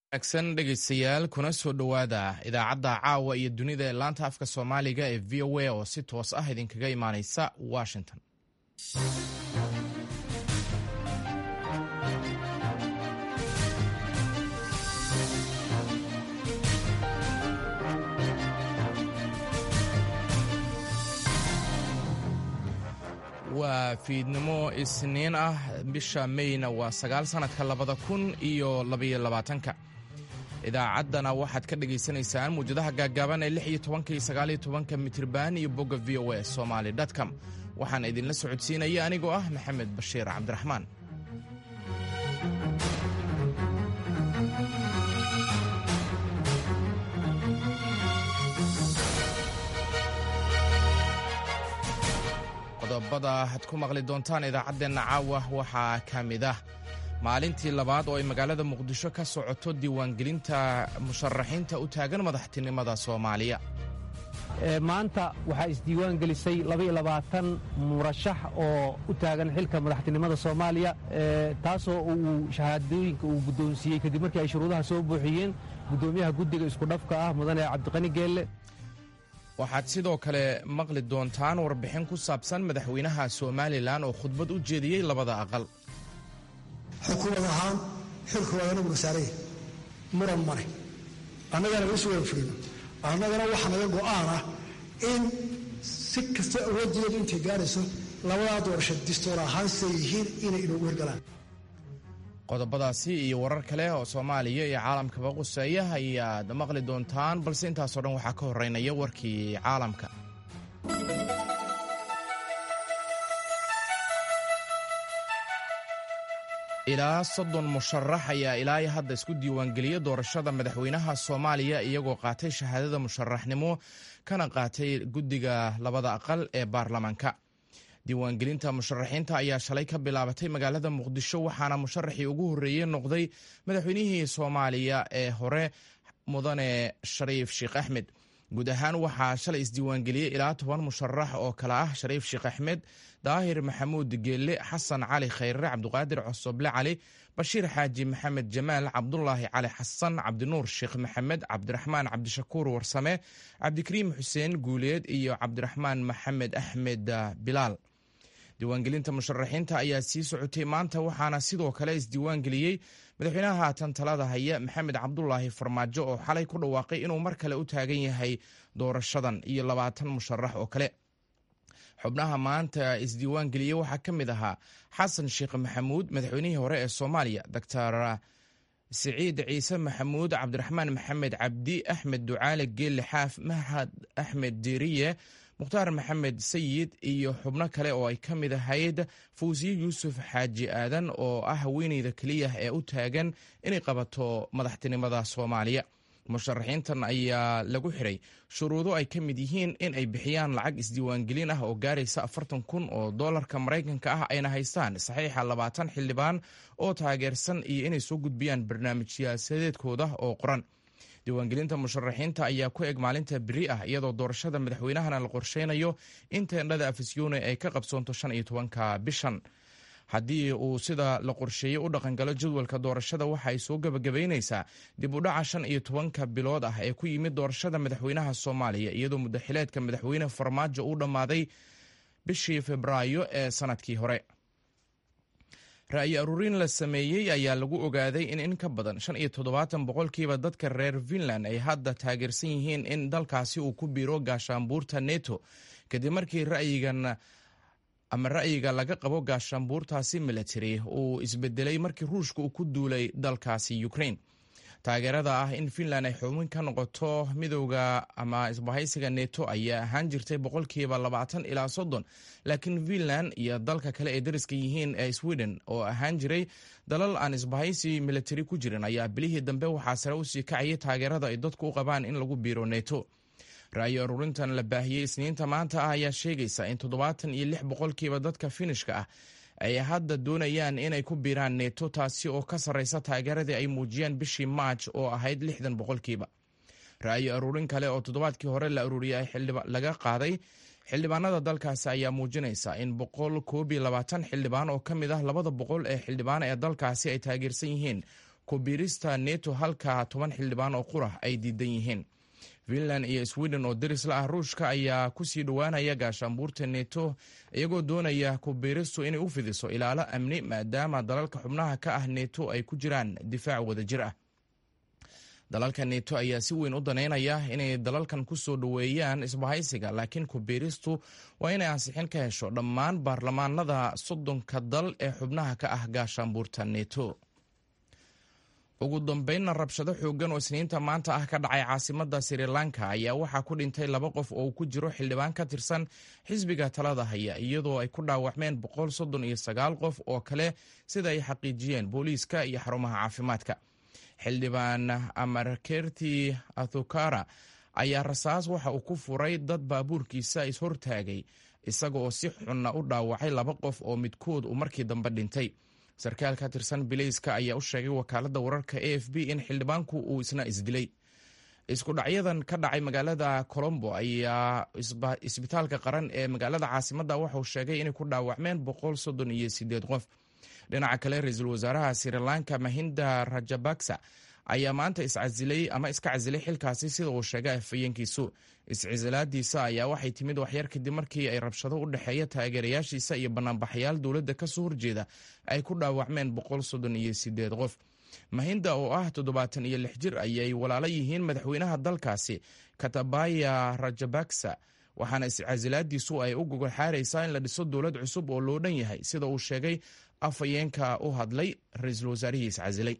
wanaagsan dhegaystayaal kuna soo dhowaada idaacadda caawa iyo dunida ee laanta afka soomaaliga ee v o a oo si toos ah idinkaga imaanaysa washington. waa fiidnimo isniin ah, bisha Mayna waa 9 sanadka 2022. idaacaddana waxaad ka dhagaysanaysaan muujadaha gaagaaban ee 16 iyo 19 mitirban iyo bogga VOA Somali.com. waxaan idinla socodsiinaya anigoo ah Maxamed Bashiir Cabdiraxmaan. qodobada had ku maqli doontaan idaacaddeenna caawa waxaa ka mid ah maalintii labaad oo ay magaalada Muqdisho ka socoto diiwaangelinta musharaxiinta u taagan madaxtinimada Soomaaliya. maanta waxaa isdiiwaan gelisay 22 murashax oo u taagan xilka madaxtinimada Soomaaliya, taasoo uu shahaadooyinka uu guddoonsiiyey kadib markii ay shuruudaha soo buuxiyeen gudoomiyaha guddiga isku dhafka ah mudane Cabdiqani Geelle. waxaad sidoo kale maqli doontaan warbixin ku saabsan madaxweynaha Somaliland oo khudbad u jeediyey labada aqal. xukuumad ahaan xilku waa inagu saaray muran mare annagana way soo fulin annagana waxa naga go'aan ah in si kasta awooddeedu intay gaarayso labada doorasho distoor ahaan yihiin inay inuu wargalaan. qodobadaasi iyo warar kale oo Soomaaliya iyo caalamkaba quseeya ayaad maqli doontaan, balse intaasoo dhan waxaa ka horeynaya warkii caalamka. ilaa 30 musharax ayaa ilaa hadda isku diiwaangeliyay doorashada madaxweynaha Soomaaliya iyagoo qaatay shahaadada musharaxnimo kana qaatay guddiga labada aqal ee baarlamaanka. diiwaangelinta musharaxiinta ayaa shalay ka bilaabatay magaalada Muqdisho, waxaana musharaxii ugu horreeyey noqday madaxweynihii Soomaaliya ee hore mudane Shariif Sheekh Axmed. guud ahaan waxaa shalay isdiiwaangeliyey ilaa 10 musharax oo kala ah Shariif Sheekh Axmed, Daahir Maxamuud Geelle, Xasan Cali Khayre, Cabdiqaadir Cosoble Cali, Bashiir Xaaji Maxamed Jamaal, Cabdullaahi Cali Xasan, Cabdinuur Sheekh Maxamed, Cabdiraxmaan Cabdishakuur Warsame, Cabdikariim Xuseen Guuleed iyo Cabdiraxmaan Maxamed Axmed Bilaal. diiwaangelinta musharaxiinta ayaa sii socotay maanta, waxaana sidoo kale isdiiwaangeliyey madaxweynaha haatan talada haya Maxamed Cabdulaahi Farmaajo oo xalay ku dhawaaqay inuu mar kale u taagan yahay doorashadan iyo 20 musharax oo kale. xubnaha maanta isdiiwaangeliyey waxaa ka mid ahaa Xasan Sheekh Maxamuud, madaxweynihii hore ee Soomaaliya, Dr. Siciid Ciise Maxamuud, Cabdiraxmaan Maxamed Cabdi, Axmed Ducaale Geelle Xaaf, Mahad Axmed Diiriye, Mukhtaar Maxamed Sayid iyo xubno kale oo ay ka mid ahayd Fawziye Yuusuf Xaaji Aadan oo ah haweeneyda keliya ee u taagan inay qabato madaxtinimada Soomaaliya. musharaxiintan ayaa lagu xiray shuruudo ay ka mid yihiin in ay bixiyaan lacag isdiiwaangelin ah oo gaaraysa 40,000 oo doolarka Maraykanka ah, ayna haystaan saxiixa 20 xildhibaan oo taageersan iyo inay soo gudbiyaan barnaamij siyaasadeedkooda oo qoran. diiwaangelinta musharaxiinta ayaa ku eg maalinta beri ah, iyadoo doorashada madaxweynahana la qorsheynayo in teendhada Afisyoone ay ka qabsoonto 15 bishan. haddii uu sida la qorsheeyey u dhaqangalo jadwalka doorashada, waxa ay soo gabagabaynaysaa dib u dhaca 15 bilood ah ee ku yimid doorashada madaxweynaha Soomaaliya, iyadoo muddaxileedka madaxweyne Farmaajo uu dhammaaday bishii Febraayo ee sanadkii hore. ra'yi aruurin la sameeyey ayaa lagu ogaaday in ka badan 75% dadka reer Finland ay hadda taageersan yihiin in dalkaasi uu ku biiro gaashaanbuurta NATO kadib markii ra'yiga laga qabo gaashaanbuurtaasi military uu isbedelay markii Ruushka uu ku duulay dalkaasi Ukraine. taageerada ah in Finland ay xubin ka noqoto midowga ama isbahaysiga NATO ayaa ahaan jirtay 20% ilaa 30%, laakiin Finland iyo dalka kale ee dariska yihiin ee Sweden oo ahaan jiray dalal aan isbahaysi military ku jirin ayaa bilihii dambe waxaa sare u sii kacayay taageerada ay dadku u qabaan in lagu biiro NATO. ra'yi aruurintan la baahiyey Isniinta maanta ah ayaa sheegaysa in 76% dadka Finishka ah ay hadda doonayaan inay ku biiraan NATO, taasi oo ka sarreysa taageeradii ay muujiyeen bishii March oo ahayd 60%. ra'yi aruurin kale oo toddobaadkii hore la aruuriyay laga qaaday xildhibaanada dalkaasi ayaa muujinaysa in 122 xildhibaan oo ka mid ah 200 ee xildhibaan ee dalkaasi ay taageersan yihiin kubiirista neto halka 10 xildhibaan oo qurah ay diidan yihiin. Finland iyo Sweden oo deris la ah Ruushka ayaa ku sii dhowaanaya gaashaanbuurta neto iyagoo doonaya kubiiristu inay u fidiso ilaalo amni maadaama dalalka xubnaha ka ah neto ay ku jiraan difaac wadajir ah. dalalka neto ayaa si weyn u daneynaya inay dalalkan ku soo dhoweeyaan isbahaysiga, laakiin kubiiristu waa inay ansixin ka hesho dhammaan baarlamaanada 30 dal ee xubnaha ka ah gaashaanbuurta neto. ugu dambeynna rabshado xooggan oo isniinta maanta ah ka dhacay caasimadda Sri Lanka ayaa waxaa ku dhintay 2 qof oo ku jiro xildhibaan ka tirsan xisbiga talada haya, iyadoo ay ku dhaawacmeen 139 qof oo kale sida ay xaqiijiyeen booliiska iyo xarumaha caafimaadka. xildhibaan Amarkerti Athukara ayaa rasaas waxa uu ku furay dad baabuurkiisa ishortaagay, isaga oo si xunna u dhaawacay 2 qof oo midkood uu markii dambe dhintay. sarkaal ka tirsan bilayska ayaa u sheegay wakaaladda wararka AFP in xildhibaanku uu isna isdilay. isku dhacyadan ka dhacay magaalada Colombo ayaa isbitaalka qaran ee magaalada caasimadda waxa uu sheegay inay ku dhaawacmeen 138 qof. dhinaca kale, ra-iisul wasaaraha Sri Lanka Mahinda Rajapaksa ayaa maanta iska casilay xilkaasi sida uu sheegay afhayeenkiisu. iscisilaadiisa ayaa waxay timid waxyar kadib markii ay rabshado u dhexeeya taageerayaashiisa iyo banaanbaxayaal dowladda ka soo horjeeda ay ku dhaawacmeen 138 qof. Mahinda oo ah 76 jir ayay walaalo yihiin madaxweynaha dalkaasi Gotabaya Rajapaksa, waxaana iscisilaadiisu ay u gogol xaaraysaa in la dhiso dowlad cusub oo loo dhan yahay, sida uu sheegay afhayeenka u hadlay ra-iisul wasaarihii iscasilay.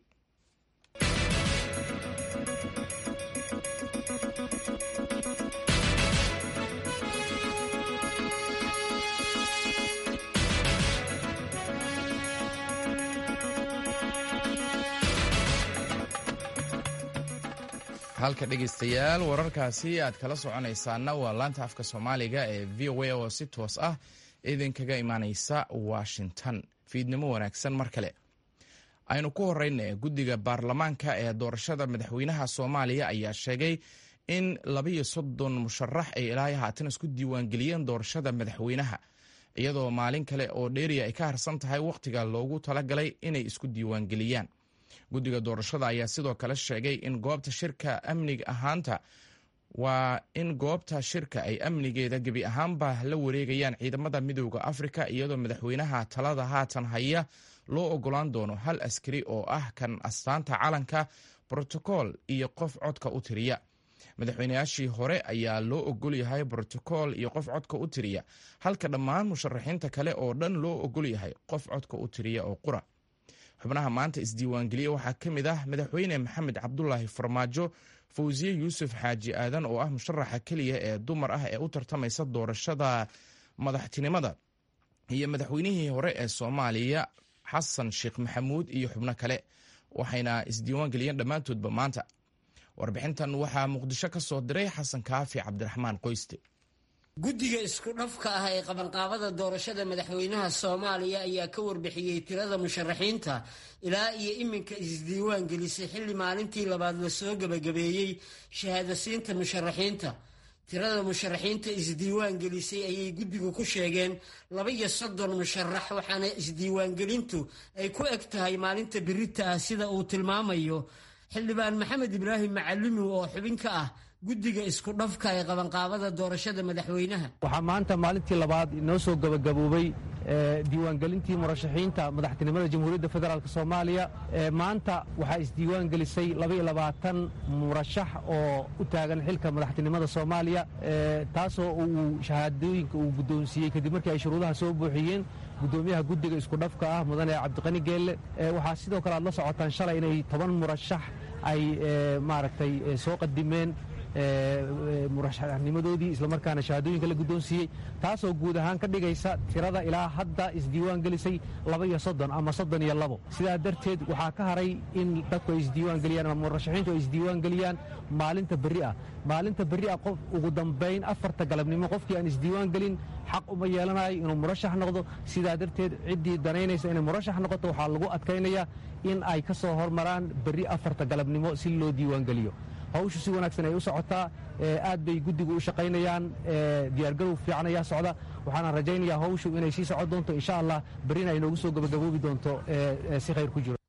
halka dhegaystayaal wararkaasi aad kala soconaysaana waa laanta afka Soomaaliga ee VOA oo si toos ah idinkaga imaanaysa Washington. fiidnimo wanaagsan mar kale. aynu ku horeyna guddiga baarlamaanka ee doorashada madaxweynaha Soomaaliya ayaa sheegay in 32 musharax ay ilaa haatan isku diiwaangeliyeen doorashada madaxweynaha, iyadoo maalin kale oo dheeri ay ka harsan tahay waqtiga loogu talagalay inay isku diiwaangeliyaan. guddiga doorashada ayaa sidoo kale sheegay in goobta shirka amniga ahaanta waa in goobta shirka ay amnigeeda gebi ahaanba la wareegayaan ciidamada midowda Afrika, iyadoo madaxweynaha talada haatan haya loo ogolaan doono 1 askari oo ah kan astaanta calanka, brotokool iyo qof codka u tiriya. madaxweynayaashii hore ayaa loo ogol yahay brotokool iyo qof codka u tiriya, halka dhammaan musharaxiinta kale oo dhan loo ogol yahay qof codka u tiriya oo qura. xubnaha maanta isdiiwaangeliya waxaa ka mid ah madaxweyne Maxamed Cabdulaahi Farmaajo, Fawziye Yuusuf Xaaji Aadan oo ah musharaxa keliya ee dumar ah ee u tartamaysa doorashada madaxtinimada, iyo madaxweynihii hore ee Soomaaliya Xasan Sheekh Maxamuud iyo xubno kale, waxayna isdiiwaangeliyeen dhammaantoodba maanta. warbixintan waxaa Muqdisho ka soo diray Xasan Kaafi Cabdiraxmaan Qoyste. guddiga isku dhafka ah ee qabanqaabada doorashada madaxweynaha Soomaaliya ayaa ka warbixiyey tirada musharaxiinta ilaa iyo iminka isdiiwaan gelisay xilli maalintii labaad la soo gabagabeeyey shahaadasiinta musharaxiinta. tirada musharaxiinta isdiiwaan gelisay ayay guddigu ku sheegeen 32 musharax, waxaana isdiiwaangelintu ay ku eg tahay maalinta birita ah sida uu tilmaamayo xildhibaan Maxamed Ibraahim Macalimi oo xubin ka ah guddiga isku dhafka ee qabanqaabada doorashada madaxweynaha. waxaa maanta maalintii labaad inoo soo gabagaboobay diiwaangelintii murashaxiinta madaxtinimada jamhuuriyadda federaalk Soomaaliya. maanta waxaa isdiiwaan gelisay 22 murashax oo u taagan xilka madaxtinimada Soomaaliya, taasoo uu shahaadooyinka uu guddoonsiiyey kadib markii ay shuruudaha soo buuxiyeen gudoomiyaha guddiga isku dhafka ah mudane Cabdiqani Geelle. waxaa sidoo kale aad la socotaan shalay inay 10 murashax ay maaragtay soo qadimeen murashaxnimadoodii islamarkaana shahaadooyinka la guddoonsiiyey, taasoo guud ahaan ka dhigaysa tirada ilaa hadda isdiiwaan gelisay 32 ama 32. sidaa darteed waxaa ka haray in dadku ay isdiiwaan geliyaan ama murashaxiintu ay isdiiwaan geliyaan maalinta berri ah. maalinta berri ah qof ugu dambayn 4 galabnimo qofkii aan isdiiwaan gelin xaq uma yeelanayo inuu murashax noqdo. sidaa darteed ciddii danaynaysa inay murashax noqoto waxaa lagu adkaynayaa in ay ka soo hormaraan berri 4 galabnimo si loo diiwaan geliyo. hawshu si wanaagsan ay u socotaa, aad bay guddigu u shaqaynayaan, diyaargarow fiican ayaa socda. waxaana rajaynayaa hawshu inay sii socon doonto insha allah, berrina ay noogu soo gabagaboobi doonto si khayr ku jiro.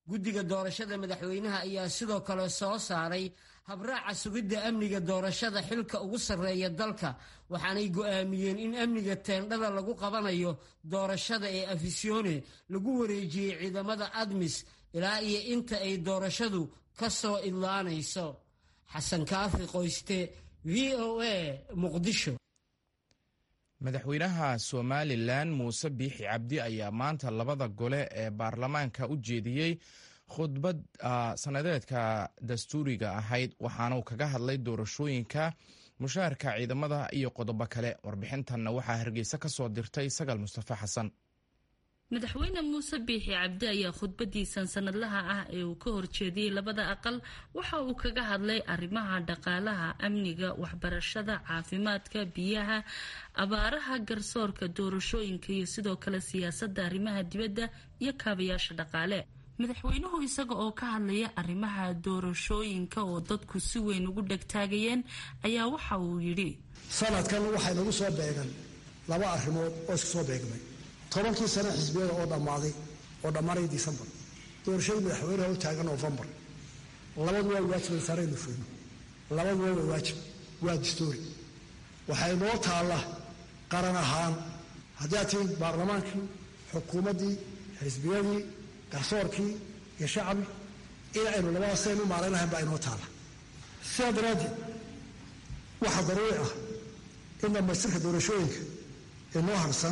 guddiga doorashada madaxweynaha ayaa sidoo kale soo saaray habraaca sugidda amniga doorashada xilka ugu sarreeya dalka waxaanay go'aamiyeen in amniga teendhada lagu qabanayo doorashada ee afisyoone lagu wareejiyey ciidamada admis ilaa iyo inta ay doorashadu ka soo idlaanayso. xasan kaafi qoyste, v o a, muqdisho. madaxweynaha somalilan muuse biixi cabdi ayaa maanta labada gole ee baarlamaanka u jeediyey khudbad sanadeedka dastuuriga ahayd waxaana uu kaga hadlay doorashooyinka mushaharka ciidamada iyo qodobo kale. warbixintanna waxaa hargeysa ka soo dirtay Sagal Mustafa Xasan. madaxweyne muuse biixi cabdi ayaa khudbadiisan sanadlaha ah ee uu ka horjeediyey labada aqal waxa uu kaga hadlay arrimaha dhaqaalaha, amniga, waxbarashada, caafimaadka, biyaha, abaaraha, garsoorka, doorashooyinka iyo sidoo kale siyaasadda arrimaha dibadda iyo kaabayaasha dhaqaale. madaxweynuhu isaga oo ka hadlaya arrimaha doorashooyinka oo dadku si weyn ugu dhegtaagayeen ayaa waxa uu yidhi sanadkan waxay nagu soo beegan laba arrimood oo isku soo beegmay 10kii sano xisbiyada oo dhammaanay December, doorashada madaxweynaha u taagan November. labadu waa waajib saareen fuuno, labadu waa waajib, waa dastuuri. waxay noo taala qaran ahaan haddii atiin baarlamaankii, xukuumaddii, xisbiyadii, garsoorkii iyo shacbi in aynu labada sano maaraynahay baa inoo taala. sidaa daraaddeed waxaa daruuri ah in dhammaystirka doorashooyinka ee noo harsan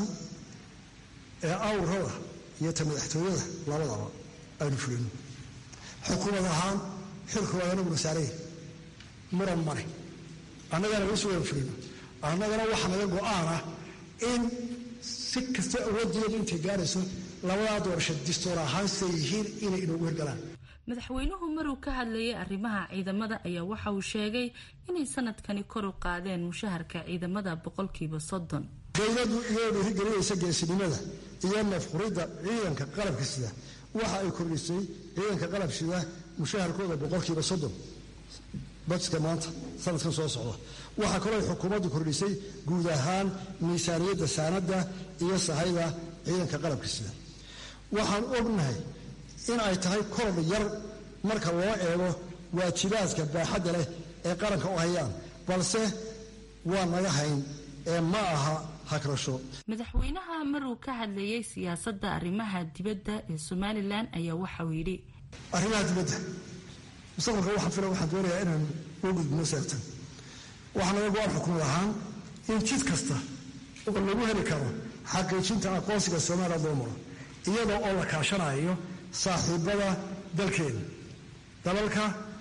ee awrada iyo ta madaxtooyada labadaba aynu fulino. xukuumad ahaan xilku waa inaguna saaraya muran mare annagana lagu soo fulino. annagana waxaa naga go'aan ah in si kasta awooddeedu intay gaarayso labadaa doorasho dastuur ahaan say yihiin inay inoogu hirgalaan. madaxweynuhu maruu ka hadlayay arrimaha ciidamada ayaa waxa uu sheegay inay sanadkani kor u qaadeen mushaharka ciidamada 30%. dowladdu iyadoo dhiirigelinaysa geesinimada iyo nafquridda ciidanka qalabka sida waxa ay kordhisay ciidanka qalab sida mushaharkooda 30%. budgetka maanta sanadkan soo socda waxaa kaloo xukuumaddu kordhisay guud ahaan miisaaniyadda saanadda iyo sahayda ciidanka qalabka sida. waxaan ognahay in ay tahay korodh yar marka loo eego waajibaadka baaxadda leh ee qaranka u hayaan, balse waa naga hayn ee ma aha hakrasho. madaxweynaha maruu ka hadlayay siyaasadda arrimaha dibadda ee Somalilan ayaa waxa uu yidhi arrimaha dibadda mustaqbalka waxaan doonayaa inaan u gudbino seertan. waxaa naga go'aan xukuumad ahaan in jid kasta oo lagu heli karo xaqiijinta aqoonsiga Soomaaliya loo maro iyadoo oo la kaashanayo saaxiibada dalkeena, dalalka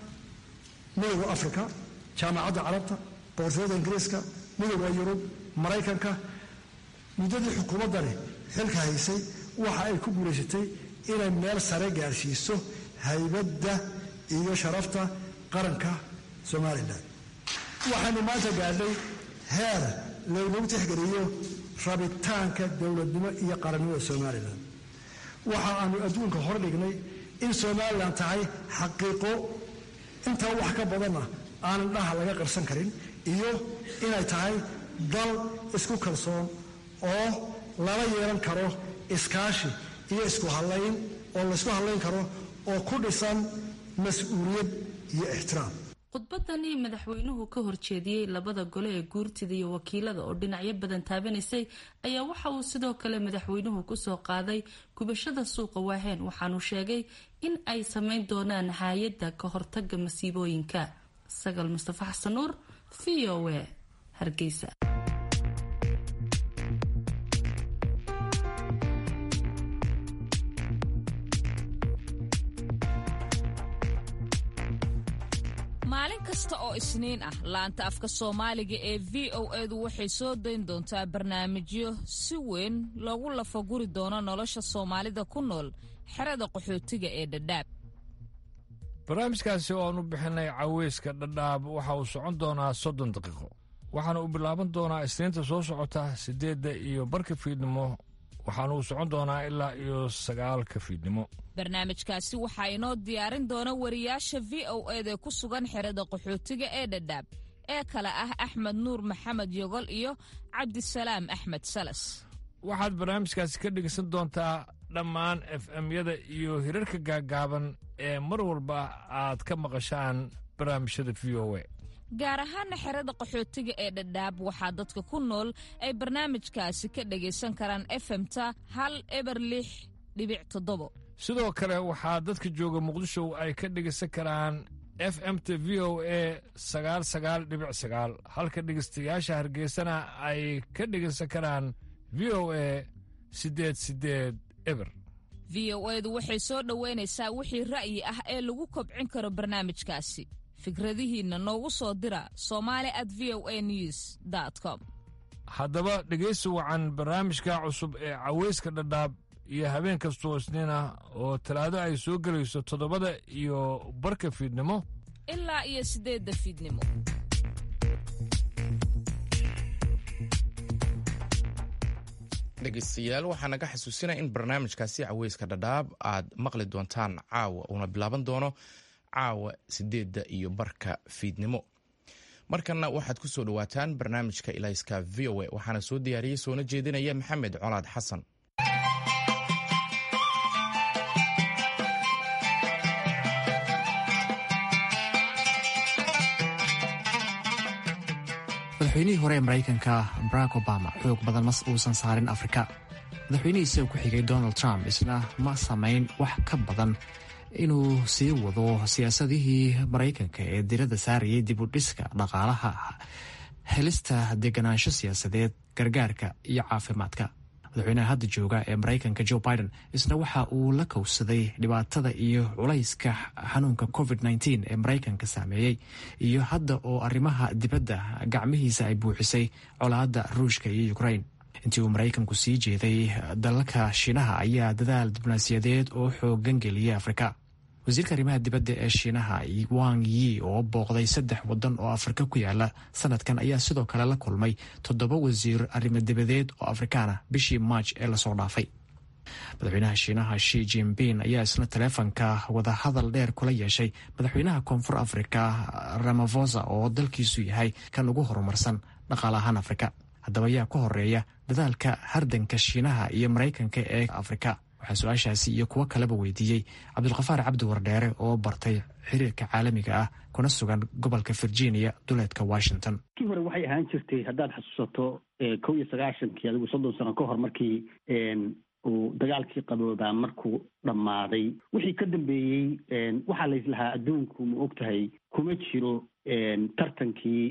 midowga Afrika, jaamacadda carabta, boqortooyada Ingiriiska, midowga Yurub, Maraykanka. muddadii xukuumaddani xilka haysay waxa ay ku guulaysatay inay meel sare gaarsiiso haybadda iyo sharafta qaranka Somaliland. waxaanu maanta gaadhay heer laynagu tixgeliyo rabitaanka dowladnimo iyo qarannimada Somaliland. waxa aanu adduunka hor dhignay in Somaliland tahay xaqiiqo intaa wax ka badanna aanan dhaha laga qarsan karin, iyo inay tahay dal isku kalsoon oo lala yeelan karo iskaashi iyo isku hadlayn oo la isku hadlayn karo oo ku dhisan mas'uuliyad iyo ixtiraam. khudbadani madaxweynuhu ka horjeediyey labada gole ee guurtida iyo wakiilada oo dhinacyo badan taabanaysay ayaa waxa uu sidoo kale madaxweynuhu kusoo qaaday gubashada suuqa Waaheen, waxaanu sheegay in ay samayn doonaan hay'adda ka hortagga masiibooyinka. Sagal Mustafa Xasan Nuur, VOA, Hargeysa. maalin kasta oo isniin ah laanta afka Soomaaliga ee VOA-du waxay soo dayn doontaa barnaamijyo si weyn loogu lafaguri doono nolosha Soomaalida ku nool xerada qaxootiga ee Dadaab. barnaamijkaasi oo aanu bixinay caweyska Dadaab waxa uu socon doonaa 30 daqiiqo, waxaana uu bilaaban doonaa Isniinta soo socota 8:15 fiidnimo, waxaana uu socon doonaa ilaa 9 fiidnimo. barnaamijkaasi waxaa inoo diyaarin doona wariyaasha VOA-da ku sugan xerada qaxootiga ee Dadaab ee kala ah Axmed Nuur Maxamed Yogol iyo Cabdisalaam Axmed Salas. waxaad barnaamijkaasi ka dhegeysan doontaa dhammaan FM-yada iyo hirarka gaaggaaban ee mar walba aad ka maqashaan barnaamijyada v o a gaar ahaana xerada qaxootiga ee dhadhaab waxaa dadka ku nool ay barnaamijkaasi ka dhagaysan karaan FM-ta 106.7. sidoo kale waxaa dadka jooga muqdisho ay ka dhagaysan karaan FM-ta v o a 99.9 halka dhegaystayaasha hargeysana ay ka dhagaysan karaan v o a 88.9. v o edu waxay soo dhoweynaysaa wixii ra'yi ah ee lagu kobcin karo barnaamijkaasi fikradihiinna noogu soo dira somali@voanews.com. haddaba dhegaysi wacan barnaamijka cusub ee cawayska dhadhaab iyo habeen kastoo isniina oo talaado ay soo gelayso 7:00 fiidnimo ilaa iyo 8:00 fiidnimo. dhegaystayaal waxaa naga xasuusinaya in barnaamijkaasi cawayska dhadhaab aad maqli doontaan caawa uuna bilaaban doono caawa 8:00 fiidnimo. markanna waxaad ku soo dhowaataan barnaamijka ilayska v o a waxaana soo diyaariyey soona jeedinaya maxamed colaad xasan. madaxweynihii hore ee maraykanka barack obama xoog badan ma uusan saarin afrika. madaxweynihiisa ku xigay donald trump isna ma samayn wax ka badan inuu sii wado siyaasadihii maraykanka ee diradda saarayay dib u dhiska dhaqaalaha, helista deganaansho siyaasadeed, gargaarka iyo caafimaadka. madaxweynaha hadda jooga ee maraykanka joe biden isna waxa uu la kowsaday dhibaatada iyo culayska xanuunka covid-19 ee maraykanka saameeyey iyo hadda oo arrimaha dibadda gacmihiisa ay buuxisay colaadda ruushka iyo ukraine. intii uu maraykanku sii jeeday dalalka shiinaha ayaa dadaal diblomaasiyadeed oo xoogan geliyay afrika. wasiirka arrimaha dibadda ee shiinaha wang yi oo booqday 3 wadan oo afrika ku yaala sanadkan ayaa sidoo kale la kulmay 7 wasiir arrimo dibadeed oo afrikaana bishii march ee lasoo dhaafay. madaxweynaha shiinaha Xi Jinping ayaa isna taleefanka wadahadal dheer kula yeeshay madaxweynaha koonfur afrika Ramaphosa oo dalkiisu yahay kan ugu horumarsan dhaqaale ahaan afrika. haddaba ayaa ka horeeya dadaalka hardanka shiinaha iyo maraykanka ee afrika. waxaa su-aashaasi iyo kuwo kaleba weydiiyey cabdulkafaar cabdi wardheere oo bartay xiriirka caalamiga ah kuna sugan gobolka virginia duleedka washington. kii hore waxay ahaan jirtay haddaad xasuusato 1990 adigu 30 sano ka hor markii uu dagaalkii qaboobaa markuu dhammaaday wixii ka dambeeyey waxaa layslahaa adduunku ma ogtahay kuma jiro tartankii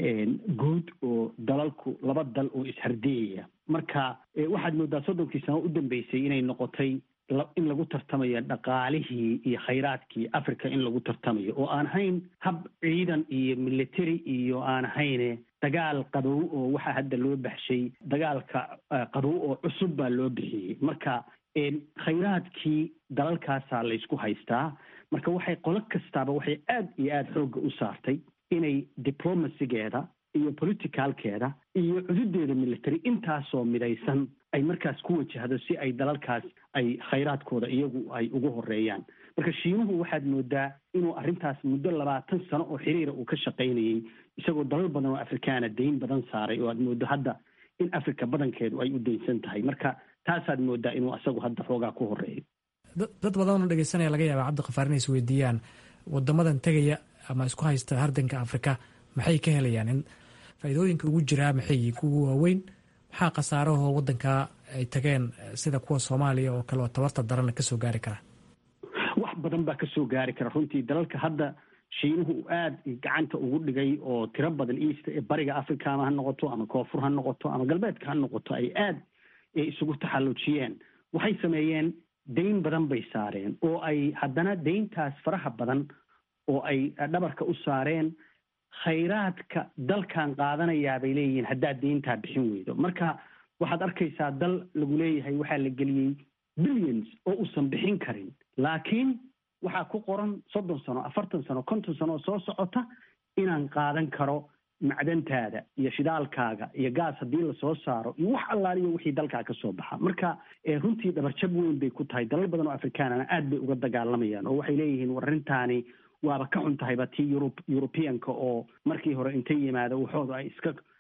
guud oo dalalku laba dal oo ishardiyaya. marka waxaad moodaa 30 sano u dambeysay inay noqotay in lagu tartamayo dhaqaalihii iyo khayraadkii africa in lagu tartamayo oo aan ahayn hab ciidan iyo military iyo aan ahayne dagaal qabow oo waxaa hadda loo baxshay dagaalka qabow oo cusub baa loo bixiyey. marka khayraadkii dalalkaasaa laysku haystaa. marka waxay qolo kastaaba waxay aad iyo aad xoogga u saartay inay diblomacygeeda iyo politicalkeeda iyo cududeeda military intaasoo midaysan ay markaas ku wajahdo si ay dalalkaas ay khayraadkooda iyagu ay ugu horeeyaan. marka shiinuhu waxaad moodaa inuu arrintaas muddo 20 sano oo xiriira uu ka shaqaynayey isagoo dalal badan oo afrikaana dayn badan saaray oo aad moodo hadda in africa badankeedu ay u daynsan tahay. marka taasaad moodaa inuu isagu hadda xoogaa ku horeeyo. dad badanoo dhegeysanaya laga yaaba cabdiqafaar inay is weydiiyaan wadamadan tegaya ama isku haysta hardanka afrika maxay ka helayaan, in faa'iidooyinka ugu jiraa maxay kuwa waaweyn, maxaa khasaarahoo wadanka ay tageen sida kuwa soomaaliya oo kale oo tabarta darana kasoo gaari kara? wax badan baa kasoo gaari kara runtii. dalalka hadda shiinuhu uu aad gacanta ugu dhigay oo tiro badan east ee bariga africa ama ha noqoto ama koonfur ha noqoto ama galbeedka ha noqoto ay aad isugu taxallujiyeen. waxay sameeyeen dayn badan bay saareen oo ay haddana dayntaas faraha badan oo ay dhabarka u saareen khayraadka dalkan qaadanayaa bay leeyihiin haddaad dayntaa bixin weydo. marka waxaad arkaysaa dal lagu leeyahay waxaa la geliyey billions oo uusan bixin karin, laakiin waxaa ku qoran 30 sano 40 sano 50 sano oo soo socota inaan qaadan karo macdantaada iyo shidaalkaaga iyo gaas haddii lasoo saaro iyo wax allaaliyo wixii dalkaa ka soo baxa. marka runtii dhabarjab weyn bay ku tahay. dalal badan oo afrikaanana aad bay uga dagaalamayaan oo waxay leeyihiin war arrintaani waaba ka xun tahayba tii yurubiyanka oo markii hore intay yimaado waxooda ay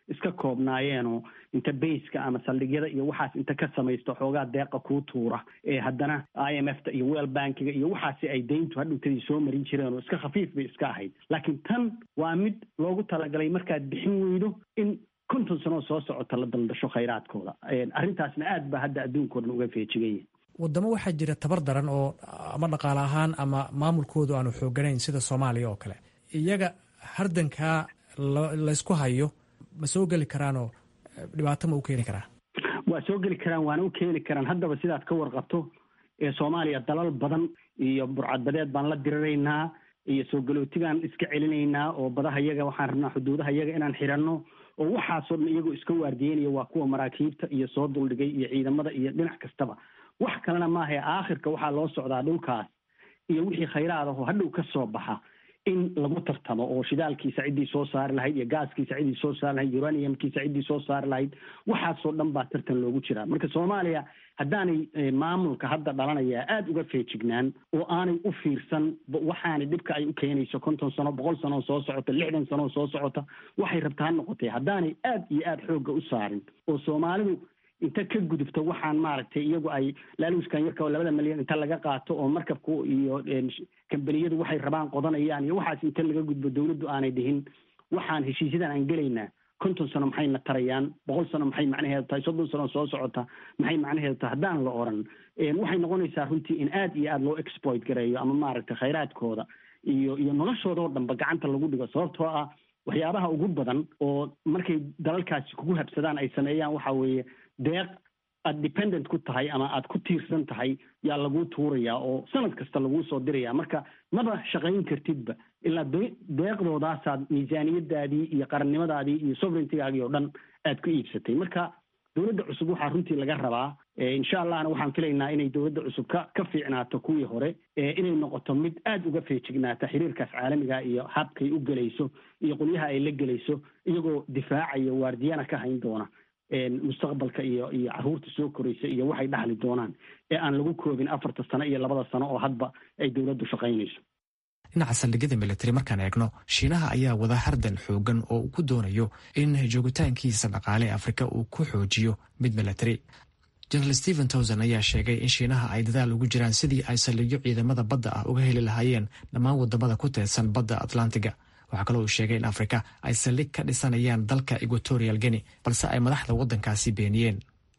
iska koobnaayeenoo inta bayska ama saldhigyada iyo waxaas inta ka samaysto xoogaa deeqa kuu tuura haddana IMF-ta iyo World Bankiga iyo waxaasi ay deyntu hadhowtadii soo marin jireen oo iska khafiif bay iska ahayd. laakiin tan waa mid loogu talagalay markaad bixin weydo in 50 sano soo socota la daldasho khayraadkooda. arrintaasna aad baa hadda adduunkoo dhan uga feejigaya. wadamo waxaa jira tabar daran oo ama dhaqaale ahaan ama maamulkoodu aanu xooganayn sida Soomaaliya oo kale. iyaga hardankaa laysku hayo ma soo geli karaanoo dhibaato ma u keeni karaa? waa soo geli karaan, waana u keeni karaan. haddaba sidaad ka warqabto Soomaaliya dalal badan iyo burcadbadeed baan la diriraynaa iyo soo galootigaan iska celinaynaa oo badaha iyaga waxaan rabnaa xuduudaha iyaga inaan xiranno oo waxaasoo dhan iyagoo iska waardiyeynaya waa kuwa maraakiibta iyo soo duldhigay iyo ciidamada iyo dhinac kastaba. wax kalena maahae aakhirka waxaa loo socdaa dhulkaas iyo wixii khayraad ahoo hadhow ka soo baxa in lagu tartamo oo shidaalkiisa ciddii soo saari lahayd iyo gaaskiisa ciddii soo saari lahayd, uraniumkiisa ciddii soo saari lahayd, waxaasoo dhan baa tartan loogu jiraa. marka Soomaaliya haddaanay maamulka hadda dhalanaya aada uga feejignaan oo aanay u fiirsan waxaanay dhibka ay u keenayso 50 sano 100 sano soo socota 60 sano soo socota waxay rabtaa noqotay, haddaanay aad iyo aad xoogga u saarin oo Soomaalidu inta ka gudubto waxaan maaragtay iyagu ay laaluuskan yarka oo 2 milyan inta laga qaato oo markabku iyo kambaniyadu waxay rabaan qodanayaan iyo waxaas inta laga gudbo dawladdu aanay dhihin waxaan heshiisyadan aan gelaynaa 50 sano maxayna tarayaan, 100 sano maxay macnaheedu tahay, 30 sano soo socota maxay macnaheedu tahay haddaan la oran waxay noqonaysaa runtii in aad iyo aad loo exploit gareeyo ama maaragtay khayraadkooda iyo noloshooda oo dhanba gacanta lagu dhigo. sababtoo ah waxyaabaha ugu badan oo markay dalalkaasi kugu habsadaan ay sameeyaan waxa weeye deeq aad dependent ku tahay ama aad ku tiirsan tahay yaa lagu tuurayaa oo sanad kasta lagu soo diraya. marka maba shaqayn kartidba ilaa deeqdoodaasaad miisaaniyadaadii iyo qarannimadaadii iyo sovereigntigaagii oo dhan aad ku iibsatay. marka dowladda cusub waxaa runtii laga rabaa insha allahna waxaan filaynaa inay dowladda cusub ka fiicnaato kuwii hore inay noqoto mid aad uga feejignaata xiriirkaas caalamiga iyo habkay u gelayso iyo qolyaha ay la gelayso iyagoo difaacaya waardiyana ka hayn doona mustaqbalka iyo caruurta soo koraysa iyo waxay dhaxli doonaan aan lagu koobin 4 sano iyo 2 sano oo hadba ay dowladdu shaqaynayso. dhinaca saldhigyada militari markaan eegno, Shiinaha ayaa wada hardan xoogan oo uu ku doonayo in joogitaankiisa dhaqaale ee Afrika uu ku xoojiyo mid militari. General Stephen Towson ayaa sheegay in Shiinaha ay dadaal ugu jiraan sidii ay saldhigyo ciidamada badda ah uga heli lahaayeen dhammaan wadamada ku teedsan badda Atlantiga. waxaa kaloo uu sheegay in Afrika ay saldhig ka dhisanayaan dalka Equatorial Guinea balse ay madaxda waddankaasi beeniyeen.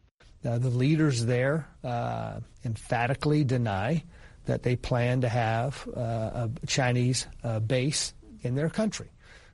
The leaders there emphatically deny that they plan to have a Chinese base in their country.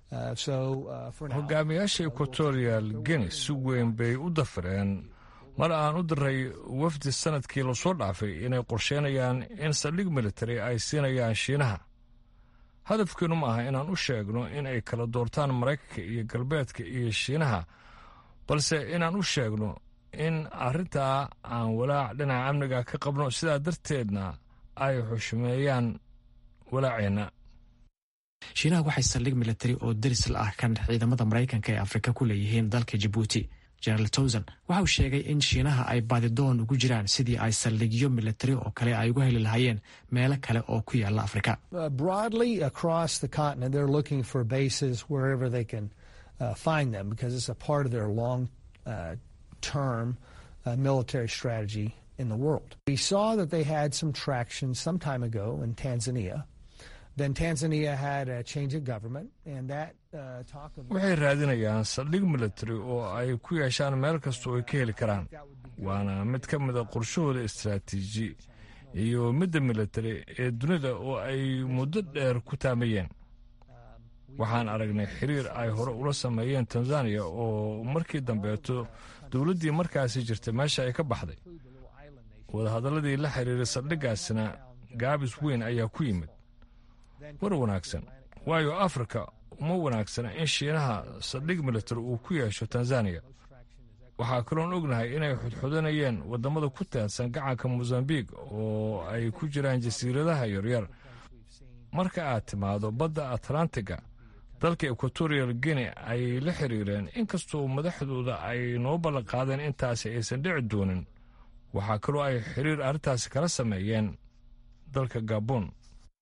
hogaamiyaasha Equatorial Guinea si weyn bay u dafireen mar aan u diray wafdi sanadkii lasoo dhaafay inay qorsheynayaan in saldhig military ay siinayaan Shiinaha. hadafkeenu ma aha inaan u sheegno in ay kala doortaan Maraykanka iyo galbeedka iyo Shiinaha, balse inaan u sheegno in arrintaa aan walaac dhinaca amniga ka qabno, sidaa darteedna ay xushmeeyaan walaaceena. Shiinaha waxay saldhig militari oo daris la ah kan ciidamada Maraykanka ee Afrika ku leeyihiin dalka Djibouti. General Towson waxa uu sheegay in Shiinaha ay baadidoon ugu jiraan sidii ay saldhigyo militari oo kale ay uga heli lahaayeen meelo kale oo ku yaala Afrika. Broadly across the continent, they're looking for bases wherever they can find them because it's a part of their long-term military strategy in the world. We saw that they had some traction some time ago in Tanzania. Then Tanzania had a change of government and that talk of... waxay raadinayaan saldhig military oo ay ku yeeshaan meel kasta oo ay ka heli karaan, waana mid ka mida qorshahooda istaraatiiji iyo midda military ee dunida oo ay muddo dheer ku taamayeen. waxaan aragnay xiriir ay hore ula sameeyeen Tanzania oo markii dambeeto dowladdii markaasi jirtay meesha ay ka baxday. wadahadaladii la xiriiray saldhiggaasina gaabis weyn ayaa ku yimid. war wanaagsan, waayo Afrika uma wanaagsana in Shiinaha saldhig military uu ku yeesho Tanzania. waxaa kaloon ognahay inay xudxudanayeen wadamada ku teedsan gacanka Mozambique oo ay ku jiraan jasiiradaha yaryar. marka aad timaado badda Atlantiga, dalka Equatorial Guinea ay la xiriireen inkastoo madaxdooda ay noo ballan qaadeen intaasi aysan dhici doonin. waxaa kaloo ay xiriir arrintaasi kala sameeyeen dalka Gabon.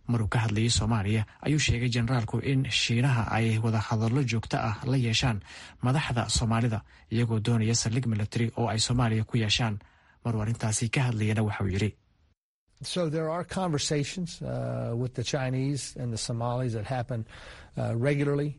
maruu ka hadlayay soomaaliya ayuu sheegay generaalku in shiinaha ay wadahadallo joogto ah la yeeshaan madaxda soomaalida iyagoo doonaya saldhig military oo ay soomaaliya ku yeeshaan maruu arrintaasi ka hadlayana waxauu yidhi So there are conversations with the Chinese and the Somalis that happen regularly.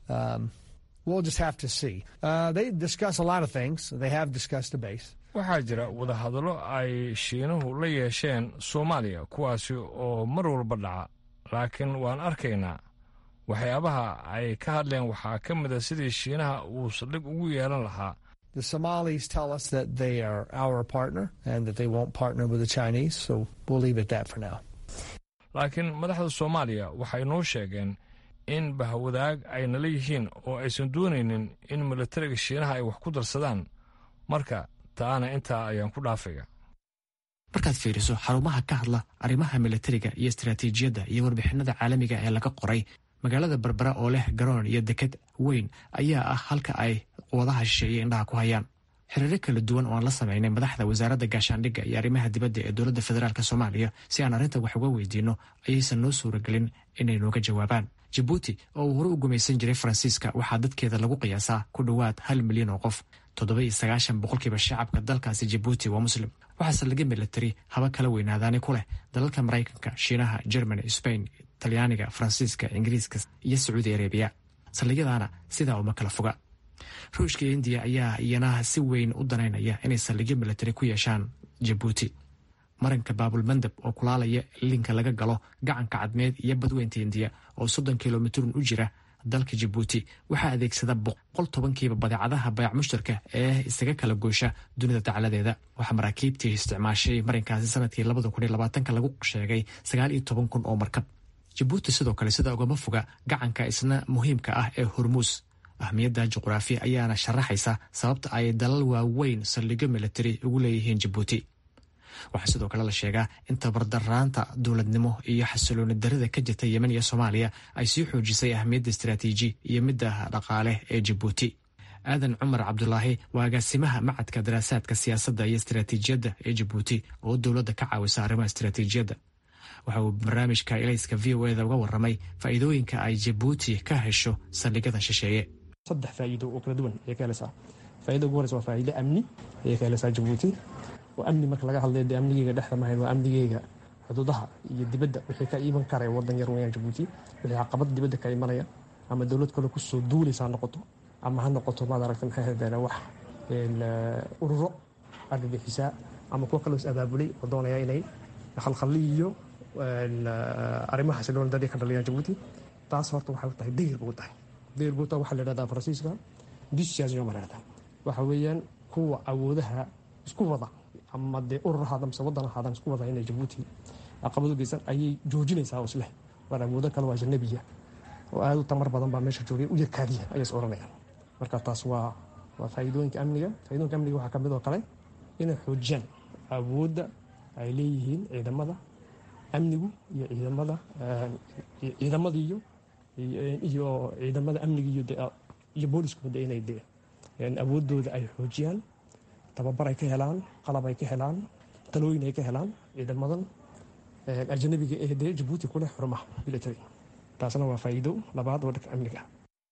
We'll just have to see. They discuss a lot of things. They have discussed the base. waxaa jira wadahadallo ay shiinuhu la yeesheen soomaaliya kuwaasi oo mar walba dhaca laakiin waan arkaynaa waxyaabaha ay ka hadleen waxaa ka mid a sidii shiinaha uu saldhig ugu yeelan lahaa. The Somalis tell us that they are our partner and that they won't partner with the Chinese, so we'll leave it at that for now. laakiin madaxda soomaaliya waxay noo sheegeen in bahwadaag ay nala yihiin oo aysan doonaynin in militariga shiinaha ay wax ku darsadaan marka taana intaa ayaan ku dhaafaya. markaad fiiriso xarumaha ka hadla arrimaha militariga iyo istaraatiijiyadda iyo warbixinada caalamiga ee laga qoray magaalada berbera oo leh garoon iyo deked weyn ayaa ah halka ay quwadaha shisheeye indhaha ku hayaan. xiriiro kala duwan oo aan la samaynay madaxda wasaaradda gaashaandhigga iyo arrimaha dibadda ee dowladda federaalk soomaaliya si aan arrinta wax uga weydiinno ayaysan noo suuragelin inay nooga jawaabaan. jabuuti oo uu hore u gumaysan jiray faransiiska waxaa dadkeeda lagu qiyaasaa ku dhowaad 1 milyan oo qof. 97% shacabka dalkaasi jabuuti waa muslim. waxaa saldhigyo militari haba kala weynaadaani ku leh dalalka maraykanka, shiinaha, jermany, sbain, talyaaniga, faransiiska, ingiriiska iyo sacuudi arabiya. saldhigyadaana sidaa uma kala foga. ruushka iyo indiya ayaa iyana si weyn u danaynaya inay saldhigyo militari ku yeeshaan jabuuti. maranka baabulmandab oo kulaalaya linka laga galo gacanka cadmeed iyo badweynta indiya oo 30 kilomitrun u jira dalka jabuuti waxaa adeegsada 110 badeecadaha bayac mushtarka ee isaga kala goosha dunida dacaladeeda. waxaa maraakiibtii isticmaashay marinkaasi sanadkii 2020 lagu sheegay 19,000 oo markab. jabuuti sidoo kale sida ugama foga gacanka isna muhiimka ah ee hormuus. ahmiyadda juqraafi ayaana sharaxaysa sababta ay dalal waaweyn saldhigyo militari ugu leeyihiin jabuuti. waxaa sidoo kale la sheegaa in tabardaraanta dowladnimo iyo xasilooni darida ka jirta yemen iyo soomaaliya ay sii xoojisay ahmiyadda istaraatiiji iyo midda dhaqaale ee jabuuti. aadan cumar cabdulaahi waa agaasimaha macadka daraasaadka siyaasadda iyo istaraatiijiyadda ee jabuuti oo dowladda ka caawisa arrimaha istaraatiijiyadda. waxa uu barnaamijka ilayska v o eda uga warramay faa'iidooyinka ay jabuuti ka hesho saldhigyada shisheeye. 3 faa'iido oo kala duwan ayay ka helaysaa. faa'iidada ugu horeysa waa faa'iido amni ayay ka helaysaa jabuuti. oo amni marka laga hadlayo dee amnigeyga dhexda mahayn waa amnigeyga xuduudaha iyo dibadda wixii ka iman karaya waddan yar weeyaan jabuuti. wixii caqabad dibadda ka imanaya ama dowlad kale ku soo duulaysa ha noqoto ama ha noqoto maad aragta maxay haydeen wax ururo argagixisaa ama kuwa kaloo is abaabulay oo doonaya inay khalkhaliyo arrimaha xasilooni darrida ka dhaliyaan jabuuti. taas horta waxay u tahay degir buu tahay. degir buu tahay waxaa la yidhahdaa faransiiska dissuasion ma la yidhahdaa. waxa weeyaan kuwa awoodaha isku wada ama dee urur ahaada mise waddan ahaadaan isku wada inay jabuuti caqabad u geysan ayay joojinaysaa oo isleh war awoodo kale waa ajanabiya oo aad u tamar badan baa meesha joogay u yarkaadiya ayay is oranayaan. marka taas waa faa'iidooyinka amniga. faa'iidooyinka amniga waxaa ka mid oo kale inay xoojiyaan awoodda ay leeyihiin ciidamada amnigu iyo ciidamada ciidamada amniga iyo booliskooda inay dee awooddooda ay xoojiyaan, tababar ay ka helaan, qalab ay ka helaan, talooyin ay ka helaan ciidamadan ajanabiga ee dee jabuuti ku leh xurumaha military. taasna waa faa'iido labaad oo dhanka amniga.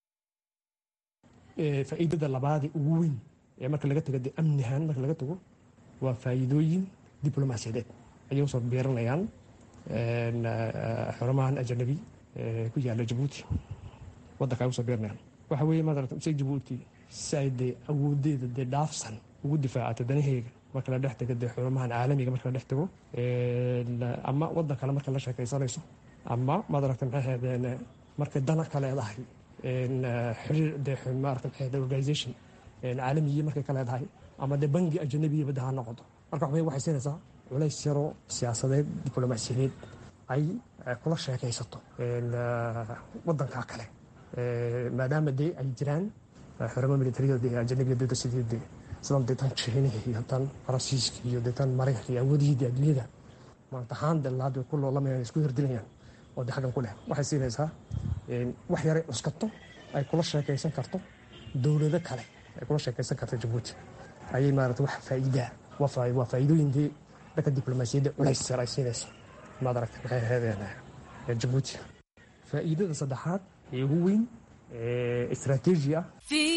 faa'iidada labaadii ugu weyn ee marka laga tago dee amnihan marka laga tago waa faa'iidooyin diblomaasiyadeed ayay usoo beeranayaan xurumahan ajanabi ku yaala jabuuti waddanka ay usoo beeranayaan. waxa weeye maaragta si jabuuti si ay dee awoodeeda dee dhaafsan ugu difaacato danaheyga marka la dhex tago dee xurumahan caalamiga marka la dhex tago ama waddan kale marka la sheekaysanayso ama maaragta maxay ahaydeen markay dana ka leedahay xiriir dee maaragta maxay ahayd organisation caalamiye markay ka leedahay ama dee bangi ajanabiya badda ha noqoto. marka waxay siinaysaa culays yaroo siyaasadeed diblomaasiyadeed ay kula sheekaysato waddanka kale maadaama dee ay jiraan xurumo militariyada dee ajanabiga dada sidii dee sidan dee tan Shiinaha iyo tan Faransiiska iyo dee tan Mareykanka iyo awoodihii adduunyada maanta ahaan dee laad ku loolamayaan isku hirdilayaan oo dee xaggan ku leh. waxay siinaysaa wax yare cuskato ay kula sheekaysan karto dowlado kale ay kula sheekaysan karto jabuuti ayay maaragta wax faa'iidaa waa faa'iidooyin dee dhanka diblomaasiyadda culays yar ay siinayso maad aragta maxay ahaydeen jabuuti. faa'iidada saddexaad ee ugu weyn istaraatiiji ah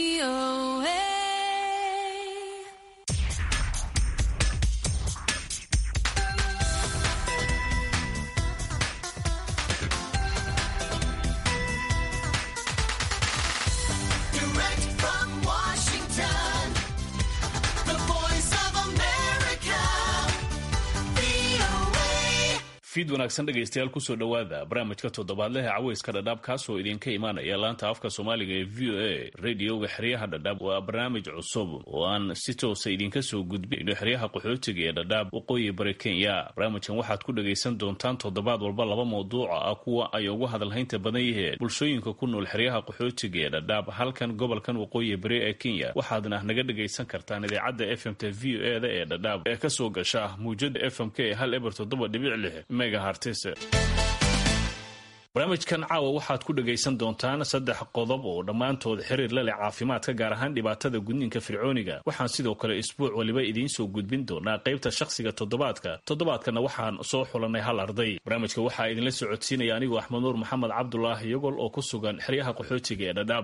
fiid wanaagsan dhegaystayaal kusoo dhowaada barnaamijka toddobaadleh caweyska dhadhaab kaasoo idinka imaanaya laanta afka soomaaliga ee v o a radioga xeryaha dhadhaab. waa barnaamij cusub oo aan si toosa idinka soo gudbino xeryaha qaxootiga ee dhadhaab waqooyi bari Kenya. barnaamijkan waxaad ku dhagaysan doontaan toddobaad walba 2 mawduuca ah kuwa ay ugu hadalhaynta badan yihiin bulshooyinka ku nool xeryaha qaxootiga ee dhadhaab halkan gobolkan waqooyi bari ee Kenya. waxaadna naga dhagaysan kartaan idaacadda FMT v o a ee dhadhaab ee ka soo gasha muujada FMK 1.7.6 megahertz. barnaamijkan caawa waxaad ku dhagaysan doontaan 3 qodob oo dhammaantood xiriir la leh caafimaadka gaar ahaan dhibaatada gudniinka fircooniga. waxaan sidoo kale isbuuc waliba idiin soo gudbin doonaa qaybta shakhsiga toddobaadkana waxaan soo xulanay hal arday. barnaamijka waxaa idinla socodsiinaya anigoo Axmed Nuur Maxamed Cabdulaahi Yagol oo ku sugan xeryaha qaxootiga ee Dhadhaab.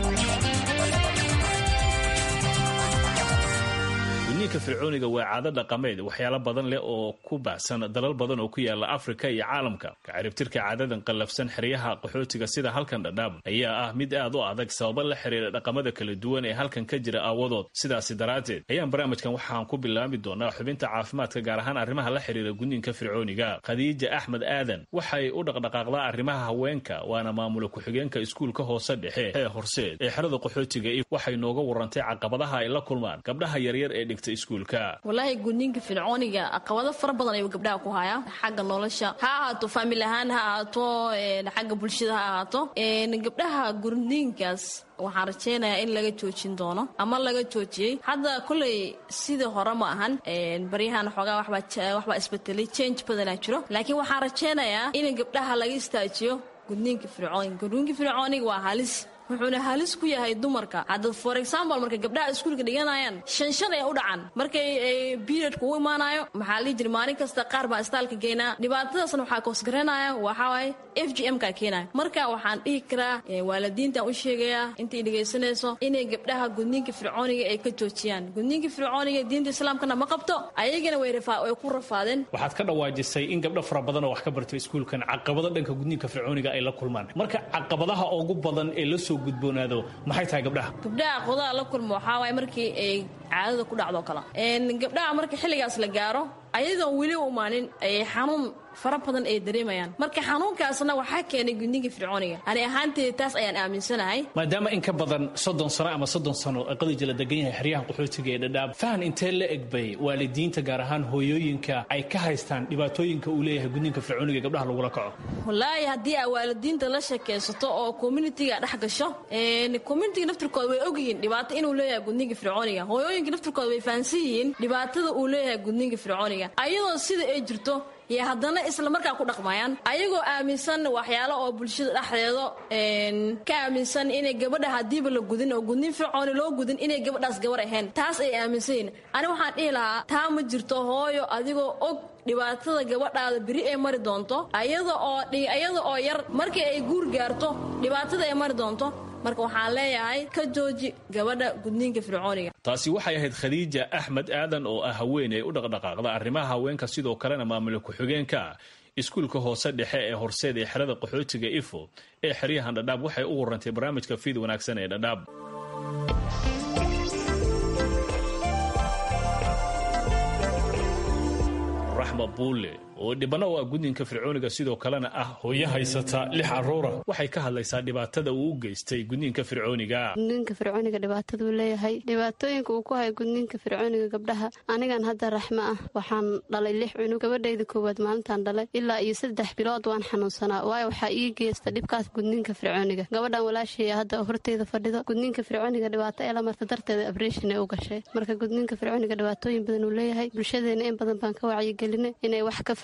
gudniinka fircooniga waa caado dhaqameed waxyaalo badan leh oo ku baahsan dalal badan oo ku yaala Afrika iyo caalamka. kacaribtirka caadadan qallafsan xeryaha qaxootiga sida halkan Dhadhaab ayaa ah mid aad u adag sabab la xiriira dhaqamada kala duwan ee halkan ka jira aawadood. sidaas daraadeed ayaan barnaamijkan waxaan ku bilaabi doonaa xubinta caafimaadka gaar ahaan arrimaha la xiriira gudniinka fircooniga. Khadiija Axmed Aadan waxay u dhaqdhaqaaqdaa arrimaha haweenka waana maamula ku-xigeenka iskuulka hoose dhexe ee Horseed ee xerada qaxootiga. waxay nooga warantay caqabadaha ay la kulmaan gabdhaha yaryar ee iskuulka. wallahi gudniinka fircooniga caqabado fara badan ayuu gabdhaha ku hayaa xagga nolosha ha ahaato family ahaan ha ahaato xagga bulshada ha ahaato gabdhaha gudniinkaas waxaan rajeynayaa in laga joojin doono ama laga joojiyey. hadda kulley sidii hore ma ahan baryahan xoogaa waxbaa isbedelay change badanaa jiro laakiin waxaan rajeynayaa in gabdhaha laga istaajiyo gudniinka fircooniga. gudniinka fircooniga waa halis wuxuuna halis ku yahay dumarka. hadda for example marka gabdhaha iskuulka dhiganayaan shan ay u dhacan markay periodka u imaanayo maxaa la jiri maalin kasta qaar baa istaalka geynaa. dhibaatadaasna waxaa koosgaranaya waxaa waaye FGM-ka keenaya. marka waxaan dhihi karaa waalidiintaan u sheegayaa intay dhegaysanayso inay gabdhaha gudniinka fircooniga ay ka joojiyaan. gudniinka fircooniga diinta islaamkana ma qabto ayagana way ku rafaadeen. waxaad ka dhawaajisay in gabdho fara badan oo wax ka bartay iskuulkan caqabado dhanka gudniinka fircooniga ay la kulmaan. marka caqabadaha ugu badan ee la gudboonaado maxay tahay gabdhaha qodoba la kulmo waxaa waaye markii ay caadada ku dhacdo kala gabdhaha marka xilligaas la gaaro ayadoo weli u imaanin ay xanuun fara badan ay dareemayaan. marka xanuunkaasna waxaa keenay gudniinka fircooniga. ani ahaanteeda taas ayaan aaminsanahay. maadaama in ka badan 30 sano ama 30 sano ay qadija la degan yahay xeryahan qaxootiga ee Dhadhaab fahan intee la egbay waalidiinta gaar ahaan hooyooyinka ay ka haystaan dhibaatooyinka uu leeyahay gudniinka fircooniga gabdhaha lagula kaco. wallaahi haddii ay waalidiinta la sheekaysato oo community-ga dhex gasho community-ga naftirkooda way ogyihiin dhibaato inuu leeyahay gudniinka fircooniga. hooyooyinka naftirkooda way fahansan yihiin dhibaatada uu leeyahay gudniinka fircooniga ayadoo sida ay jirto iyo haddana isla markaa ku dhaqmayaan ayagoo aaminsan waxyaalo oo bulshada dhexdeeda ka aaminsan inay gabadha hadiiba la gudin oo gudniin fircooni loo gudin inay gabadhaas gabar ahayn. taas ay aaminsan yihiin. ani waxaan dhihi lahaa taa ma jirto hooyo adigoo og dhibaatada gabadhaada beri ay mari doonto ayada oo yar markii ay guur gaarto dhibaatada ay mari doonto. marka waxaan leeyahay ka jooji gabadha gudniinka fircooniga. taasi waxay ahayd Khadiija Axmed Aadan oo ah haweeney u dhaqdhaqaaqda arrimaha haweenka sidoo kalena maamula ku-xigeenka iskuulka hoose dhexe ee Horseed ee xerada qaxootiga Ifo ee xeryahan Dhadhaab. waxay u warantay barnaamijka fiid wanaagsan ee Dhadhaab. Raxma Buule oo dhibano waa gudniinka fircooniga sidoo kalena ah hooyo haysata 6 caruur waxay ka hadlaysaa dhibaatada uu u geystay gudniinka fircooniga. gudniinka fircooniga dhibaatada uu leeyahay dhibaatooyinka uu ku hayo gudniinka fircooniga gabdhaha. anigan hadda Raxma ah waxaan dhalay 6 cunug. gabadhayda koowaad maalintaan dhalay ilaa iyo 3 bilood waan xanuunsanaa waayo waxaa ii geysta dhibkaas gudniinka fircooniga. gabadhan walaashay hadda horteyda fadhida gudniinka fircooniga dhibaato ee la marta darteeda operation ay u gashay. marka gudniinka fircooniga dhibaatooyin badan uu leeyahay bulshadeena in badan baan ka wacyigelinay inay wax ka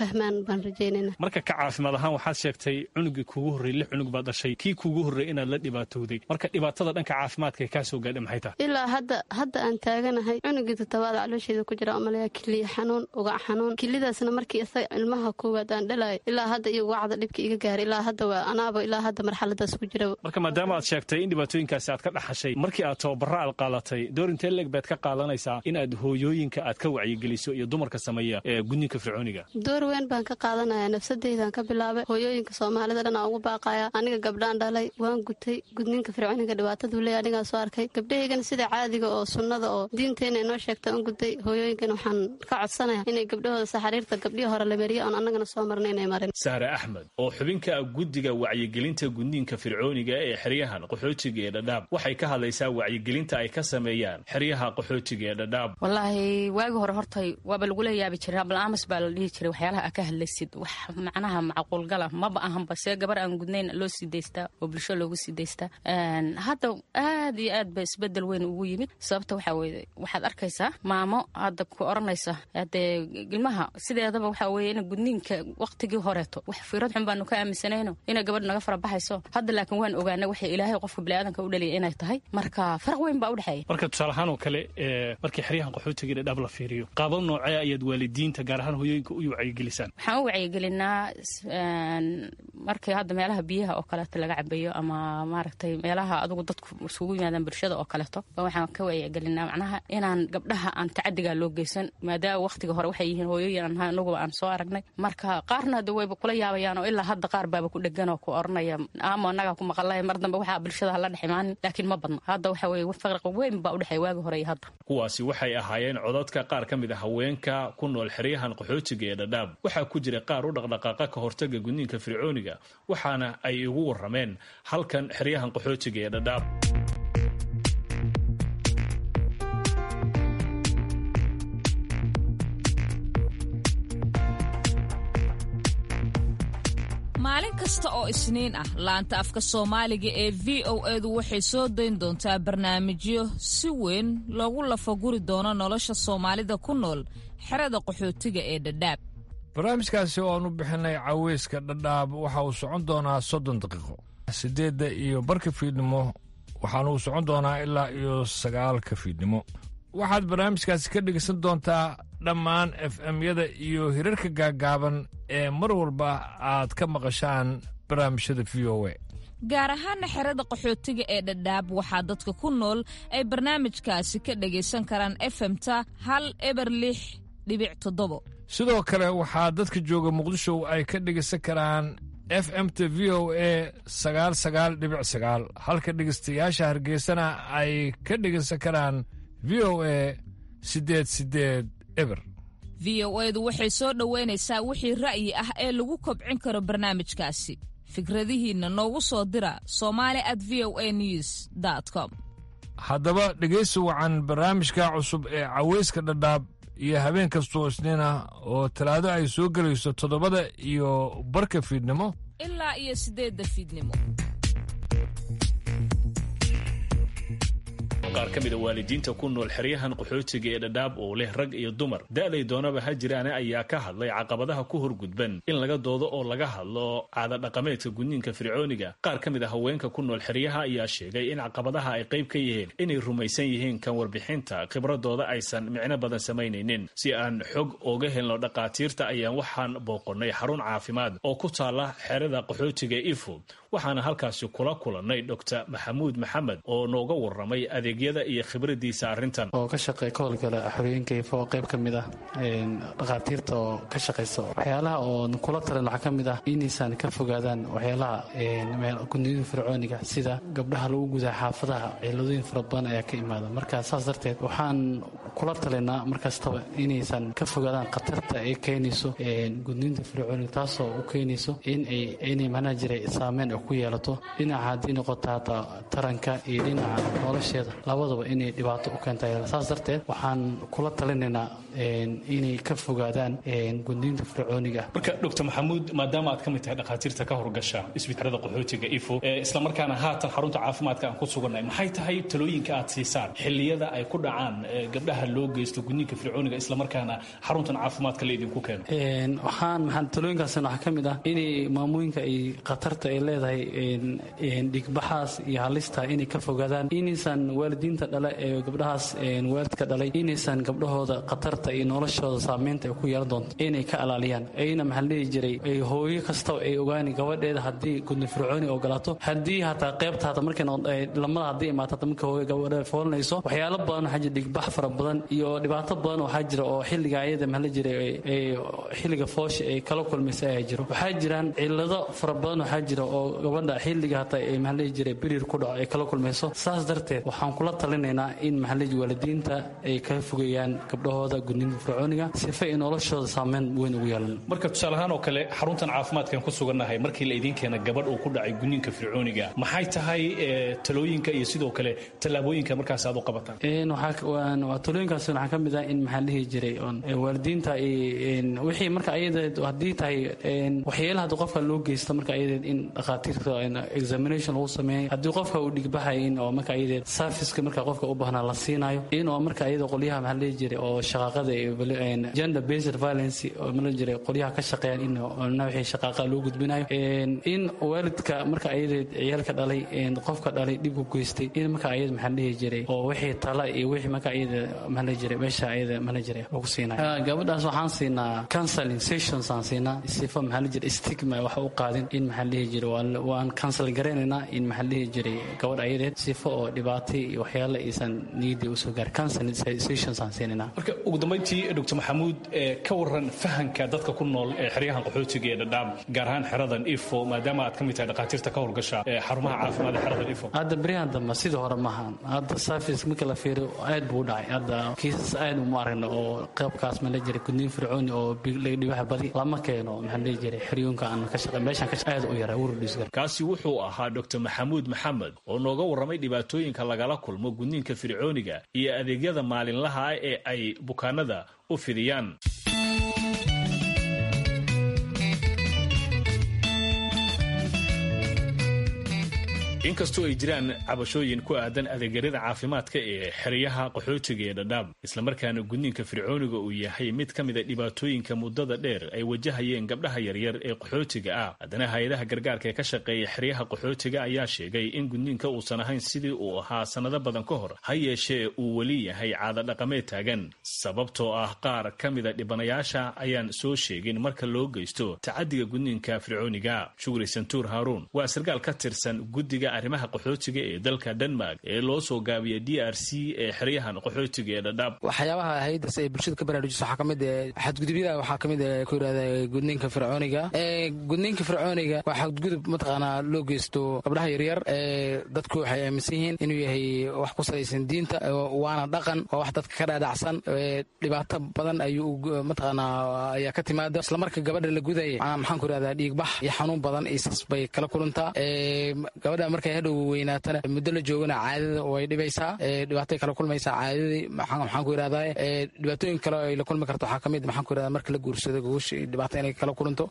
fahmaan baan rajaynayna. marka ka caafimaad ahaan waxaad sheegtay cunugii kuugu horreeyey 6 cunug baad dhashay kii kuugu horreeyey inaad la dhibaatowday marka dhibaatada dhanka caafimaadka ee kaa soo gaadhay maxay tahay? ilaa hadda aan taaganahay cunugii 7aad caloosheeda ku jira umaleeya kiliya xanuun ugac xanuun kilidaasna markii isaga ilmaha koowaad aan dhalay ilaa hadda iyo wacda dhibka iga gaaray ilaa hadda waa anaaba ilaa hadda marxaladaas ku jira. marka maadaama aad sheegtay in dhibaatooyinkaasi aad ka dhaxashay markii aad tababaro aad qaadatay door intee leeg baad ka qaadanaysaa in aad hooyooyinka aad ka wacyigeliso iyo dumarka sameeya ee gudniinka fircooniga? door weyn baan ka qaadanayaa nafsadeydaan ka bilaabay hooyooyinka Soomaalida dhan aan ugu baaqaya aniga gabdhaan dhalay waan gutay gudniinka fircooniga dhibaatadu leeyahay aniga soo arkay gabdhaheygana sida caadiga oo sunnada oo diinteena inoo sheegtay aan gutay hooyooyinkan waxaan ka codsanayaa inay gabdhahooda saxariirta gabdhihii hore la mariyo aan annagana soo marnay inay marin. Sahra Axmed oo xubinka guddiga wacyigelinta gudniinka fircooniga ee xeryahan qaxootiga ee Dadaab waxay ka hadlaysaa wacyigelinta ay ka sameeyaan xeryaha qaxootiga ee Dadaab. wallaahi waagi hore hortay waaba lagu leeyahay jiray balaamas baa la dhihi jiray waxyaalaha ka hadlaysid wax macnaha macquul gala maba ahan base gabar aan gudnayn loo sideystaa oo bulsho loogu sideystaa hadda aad iyo aad ba isbedel weyn ugu yimid sababta waxa weeye waxaad arkaysaa maamo hadda ku oranaysa hade ilmaha sideedaba waxa weeye in gudniinka waqtigii horeeto wax fiirad xun baanu ka aaminsanayno inay gabadh naga fara baxayso hadda laakiin waan ogaanay waxay ilaahay qofka bini'aadanka u dhaliyay inay tahay marka farq weyn baa u dhaxeeya. marka tusaale ahaan oo kale markii xeryahan qaxootiga ee Dadaab la fiiriyo qaabab noocee ayaad waalidiinta gaar ahaan hooyooyinka u wacyigelisaan? waxaan u wacyigelinaa markii hadda meelaha biyaha oo kale laga cabayo ama maaragtay meelaha adigu dadku isugu yimaadaan bulshada oo kaleeto waxaan ka wacyigelinaa macnaha inaan gabdhaha aan tacadiga loo geysan maadaama waqtiga hore waxay yihiin hooyooyin anagu aan soo aragnay marka qaarna hadda wayba kula yaabayaan oo ilaa hadda qaar baaba ku dhegan oo ku oranaya ama anaga ku maqalay mar dambe waxa bulshada la dhaximaan laakiin ma badna hadda waxa weeye farq weyn baa u dhaxay waagi hore iyo hadda. kuwaasi waxay ahaayeen codadka qaar ka mid ah haweenka ku nool xeryahan qaxootiga ee Dadaab waxaa ku jira qaar u dhaqdhaqaaqa ka hortaga gudniinka fircooniga waxaana ay ugu warameen halkan xeryahan qaxootiga ee Dadaab. maalin kasta oo isniin ah laanta afka Soomaaliga ee VOA-du waxay soo dayn doontaa barnaamijyo si weyn loogu lafaguri doono nolosha Soomaalida ku nool xerada qaxootiga ee Dadaab. barnaamijkaasi oo aanu bixinay caweyska Dadaab waxa uu socon doonaa 30 daqiiqo 8:00 fiidnimo waxaana uu socon doonaa ilaa 9:00 fiidnimo. waxaad barnaamijkaasi ka dhegeysan doontaa dhammaan FM-yada iyo hirarka gaagaaban ee mar walba aad ka maqashaan barnaamijyada VOA. gaar ahaana xerada qaxootiga ee Dadaab waxaa dadka ku nool ay barnaamijkaasi ka dhegaysan karaan FM-ta 106.7. sidoo kale waxaa dadka jooga Muqdisho ay ka dhegaysan karaan FM-ta VOA 99.9 halka dhegaystayaasha Hargeysana ay ka dhegaysan karaan VOA 88. VOA-du waxay soo dhoweynaysaa wixii ra'yi ah ee lagu kobcin karo barnaamijkaasi. fikradihiinna noogu soo dira somali@voanews.com. haddaba dhegaysi wacan barnaamijka cusub ee caweyska Dadaab iyo habeen kastoo isniin ah oo talaado ay soo gelayso 7:00 fiidnimo ilaa 8:00 fiidnimo. qaar ka mid a waalidiinta ku nool xeryahan qaxootiga ee Dadaab oo leh rag iyo dumar da'day doonaba ha jiraan ayaa ka hadlay caqabadaha ku horgudban in laga doodo oo laga hadlo caada dhaqameedka gudniinka fircooniga. qaar ka mid a haweenka ku nool xeryaha ayaa sheegay in caqabadaha ay qayb ka yihiin inay rumaysan yihiin kan warbixinta khibradooda aysan micno badan samaynaynin. si aan xog ooga helno dhaqaatiirta ayaan waxaan booqonnay xarun caafimaad oo ku taala xerada qaxootiga Ifo waxaana halkaasi kula kulannay Dr. Maxamuud Maxamed oo nooga waramay adeegyada iyo khibradiisa arrintan oo ka shaqeeya ka howlgala xorooyinka Ifo qayb ka mid ah dhaqaatiirta oo ka shaqeyso waxyaalaha oo kula talan waxa ka mid ah inaysan ka fogaadaan waxyaalaha gudniinka fircooniga sida gabdhaha lagu gudaa xaafadaha ciladooyin fara badan ayaa ka imaada marka saas darteed waxaan kula talinaa markastaba inaysan ka fogaadaan khatarta ay keenayso gudniinka fircooniga taasoo u keenayso inay macnaha jiray saameyn ku yeelato dhinaca haddii noqota taranka iyo dhinaca nolosheeda labadaba inay dhibaato u keentay. saas darteed waxaan kula talinaynaa inay ka fogaadaan gudniinka fircooniga. marka Dr. Maxamuud maadaama aad ka mid tahay dhaqaatiirta ka horgasha isbitaalada qaxootiga Ifo isla markaana haatan xarunta caafimaadka aan ku sugannahay maxay tahay talooyinka aad siisaan xilliyada ay ku dhacaan gabdhaha loo geysto gudniinka fircooniga islamarkaana xaruntan caafimaadka la idinku keeno? waxaan talooyinkaasna waxaa ka mid ah inay maamooyinka ay khatarta ay leedahay dhigbaxaas iyo halista inay ka fogaadaan, inaysan waalidiinta dhale ee gabdhahaas waalidka dhalay inaysan gabdhahooda khatarta iyo noloshooda saameynta ay ku yeelan doonto inay ka ilaaliyaan. ayna maxaa la dhihi jiray hooyo kasta ay ogaani gabadheeda haddii gudniin fircooni ogolaato, haddii hataa qaybta hata markay lamada haddii imaato hata marka hooyo gabadheeda foolanayso, waxyaalo badan waxaa jira dhigbax fara badan iyo dhibaato badan waxaa jira oo xilliga ayada maxaa la jiray xilliga foosha ay kala kulmaysa ayaa jiro. waxaa jiraan cillado fara badan waxaa jira oo gabadha xilliga hata maxaa la jiray birir ku dhaco ay kala kulmayso. saas darteed waxaan kula talinaynaa in maxaa la jiray waalidiinta ay ka fogeeyaan gabdhahooda gudniinka fircooniga sifa ay noloshooda saameyn weyn ugu yeelan. marka tusaale ahaan oo kale xaruntan caafimaadkan ku sugannahay markii la idiin keena gabadh uu ku dhacay gudniinka fircooniga, maxay tahay talooyinka iyo sidoo kale tallaabooyinka markaas aad u qabataan? talooyinkaas waxaa ka mid ah in maxaa dhihi jiray waalidiinta wixii marka ayadeed haddii tahay waxyeelaha haddii qofka loo geysto marka ayadeed in dhakhaatiirta examination lagu sameeyo, haddii qofka uu dhigbaxay in oo marka ayadeed serviceka marka qofka u baahnaa la siinayo, in oo marka ayada qolyaha maxaa dhihi jiray oo shaqaaqada gender based violence oo maxaa jiray qolyaha ka shaqeeyaan in wixii shaqaaqa loo gudbinayo, in waalidka marka ayadeed ciyaalka dhalay qofka dhalay dhib ku geystay in marka ayada maxaa dhihi jiray oo wixii tala iyo wixii marka ayada maxaa jiray meesha ayada maxaa jiray lagu siinayo. gabadhaas waxaan siinaa counseling sessions aan siinaa sifa maxaa jiray stigma wax u qaadin in maxaa dhihi jiray waan counseling gareynaynaa in maxaa dhihi jiray gabadh ayadeed sifa oo dhibaato iyo waxyaalo aysan niyadii usoo gaar counseling sessions aan siinaa. marka ugu dambeyntii Dr. Maxamuud ka waran fahanka dadka ku nool ee xeryahan qaxootiga ee Dadaab gaar ahaan xeradan Ifo maadaama aad ka mid tahay dhakhaatiirta ka howlgasha xarumaha caafimaad ee xeradan Ifo. hadda beriyahan dambe sidii hore maahan, hadda service marka la fiiriyo aad buu u dhacay. hadda kiisas aad uma aragno oo qaybkaas ma la jiray gudniin fircooni oo dhibaha badi lama keeno maxaa la jiray xeryoonka aan ka shaqeyn meeshan ka aad u yaraa ururdisgar. kaasi wuxuu ahaa Dr. Maxamuud Maxamed oo nooga warramay dhibaatooyinka lagala kulmo gudniinka fircooniga iyo adeegyada maalinlaha ah ee ay bukaanada u fidiyaan. inkastoo ay jiraan cabashooyin ku aadan adeegyada caafimaadka ee xeryaha qaxootiga ee Dadaab, islamarkaana gudniinka fircooniga uu yahay mid ka mida dhibaatooyinka muddada dheer ay wajahayeen gabdhaha yaryar ee qaxootiga ah, haddana hay-adaha gargaarka ee ka shaqeeya xeryaha qaxootiga ayaa sheegay in gudniinka uusan ahayn sidii uu ahaa sannado badan ka hor, ha yeeshee uu weli yahay caado dhaqameed taagan, sababtoo ah qaar ka mida dhibanayaasha ayaan soo sheegin marka loo geysto tacadiga gudniinka fircooniga. Shukri Santuur Haaruun waa sarkaal ka tirsan guddiga arrimaha qaxootiga ee dalka Denmark ee loo soo gaabiyay DRC ee xeryahan qaxootiga ee Dadaab. waxyaabaha hay'adda ay bulshada ka baraarujiso waxaa kamid ah xadgudubyada, waxaa kamid ah ku yiraahdaa gudniinka fircooniga. gudniinka fircooniga waa xadgudub mataqaanaa loo geysto gabdhaha yaryar. dadku waxay aaminsan yihiin inuu yahay wax ku salaysan diinta, waana dhaqan, waa wax dadka ka dhaadhacsan. dhibaato badan ayuu mataqaanaa ayaa ka timaada. isla marka gabadha la gudaya maxaan ku yiraahdaa dhiigbax iyo xanuun badan isas bay kala kulantaa. gabadha markay hadhow weynaatana muddo la joogana caadada way dhibaysaa, dhibaatay kala kulmaysaa caadadii. maxaan ku yiraahdaa dhibaatooyin kale ay la kulmi karto waxaa kamid maxaan ku yiraahdaa marka la guursado gogosha dhibaato inay kala kulanto.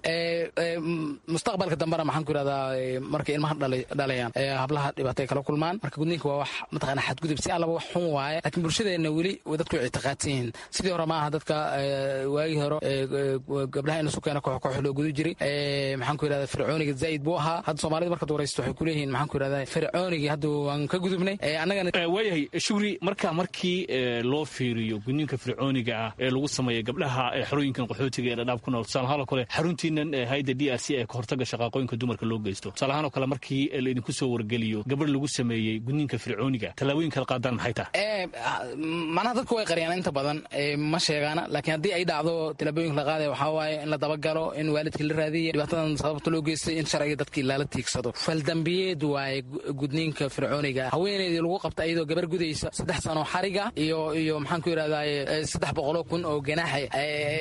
mustaqbalka dambena maxaan ku yiraahdaa markay ilmaha dhalayaan hablaha dhibaatay kala kulmaan. marka gudniinka waa wax mataqaanaa xadgudub si allaba wax xun waaye, laakiin bulshadeena weli dadku way ictiqaadsan yihiin. sidii hore maaha dadka waagii hore gabdhaha in sukeena koox loo gudu jiray. maxaan ku yiraahdaa fircooniga zaa'id buu ahaa. hadda Soomaalida marka waraysto waxay ku leeyihiin maxaan ku yiraahdaa fircoonigii hadda waan ka gudubnay. annagana waayahay Shukri, markii loo fiiriyo gudniinka fircooniga ah ee lagu sameeyo gabdhaha xerooyinkan qaxootiga ee Dadaab ku nool, tusaalahaan kale xaruntiinan hay'adda DRC ee ka hortagga shaqaaqooyinka dumarka loo geysto, tusaalahaan kale markii la idinku soo wargeliyo gabadh lagu sameeyey gudniinka fircooniga, tallaabooyinka la qaadaan maxay tahay? macnaha dadku way qariyaan inta badan ma sheegaana, laakiin haddii ay dhacdo tallaabooyinka la qaadaya waxaa waaye in la dabagalo, in waalidkii la raadiyo dhibaatadan sababta loo geystay, in sharciga dadkii lala tiigsado. faldambiyeed waaye gudniinka fircooniga. haweeneydii lagu qabta iyadoo gabar gudaysa 3 sano xariga iyo maxaan ku yiraahdaa 300,000 oo ganaax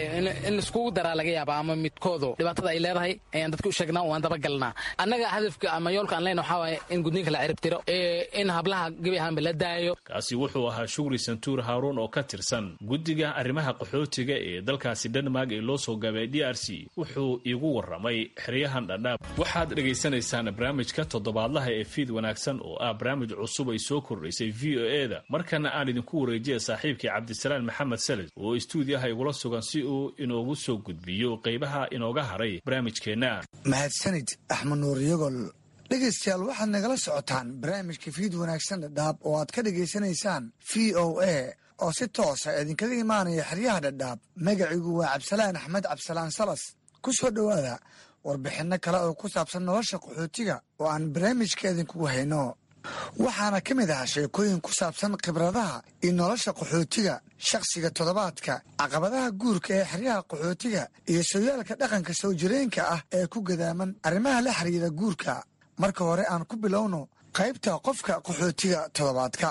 in iskugu daraa laga yaaba ama midkoodo dhibaatada ay leedahay ayaan dadka u sheegnaa waan dabagalnaa. annaga hadafka ama yoolka aan leenahay waxaa waaye in gudniinka la cirib tiro, in hablaha gebi ahaanba la daayo. kaasi wuxuu ahaa Shukri Santuur Haaruun oo ka tirsan guddiga arrimaha qaxootiga ee dalkaasi Denmark ee loo soo gaabay DRC. wuxuu iigu warramay xeryahan Dadaab. waxaad dhegaysanaysaan barnaamijka toddobaadlaha ee fiid wanaagsan oo ah barnaamij cusub ay soo kordhaysay v o e-da markana aan idinku wareejiya saaxiibkii cabdisalaan maxamed salis oo istuudiyaha igula sugan si uu inoogu soo gudbiyo qaybaha inooga haray barnaamijkeenna. mahadsanid axmed nuur yogol. dhegaystayaal waxaad nagala socotaan barnaamijka fiid wanaagsan dhadhaab oo aad ka dhegaysanaysaan v o a oo si toosa idinkaga imaanaya xeryaha dhadhaab. magacigu waa cabdisalaan axmed cabdisalaan salas. ku soo dhowaada warbixinno kale oo ku saabsan nolosha qaxootiga oo aan barnaamijka idinkugu hayno. waxaana ka mid ah sheekooyin ku saabsan khibradaha iyo nolosha qaxootiga, shakhsiga toddobaadka, caqabadaha guurka ee xeryaha qaxootiga iyo sooyaalka dhaqanka soo jireenka ah ee ku gadaaman arrimaha la xiriira guurka. marka hore aan ku bilowno qaybta qofka qaxootiga toddobaadka.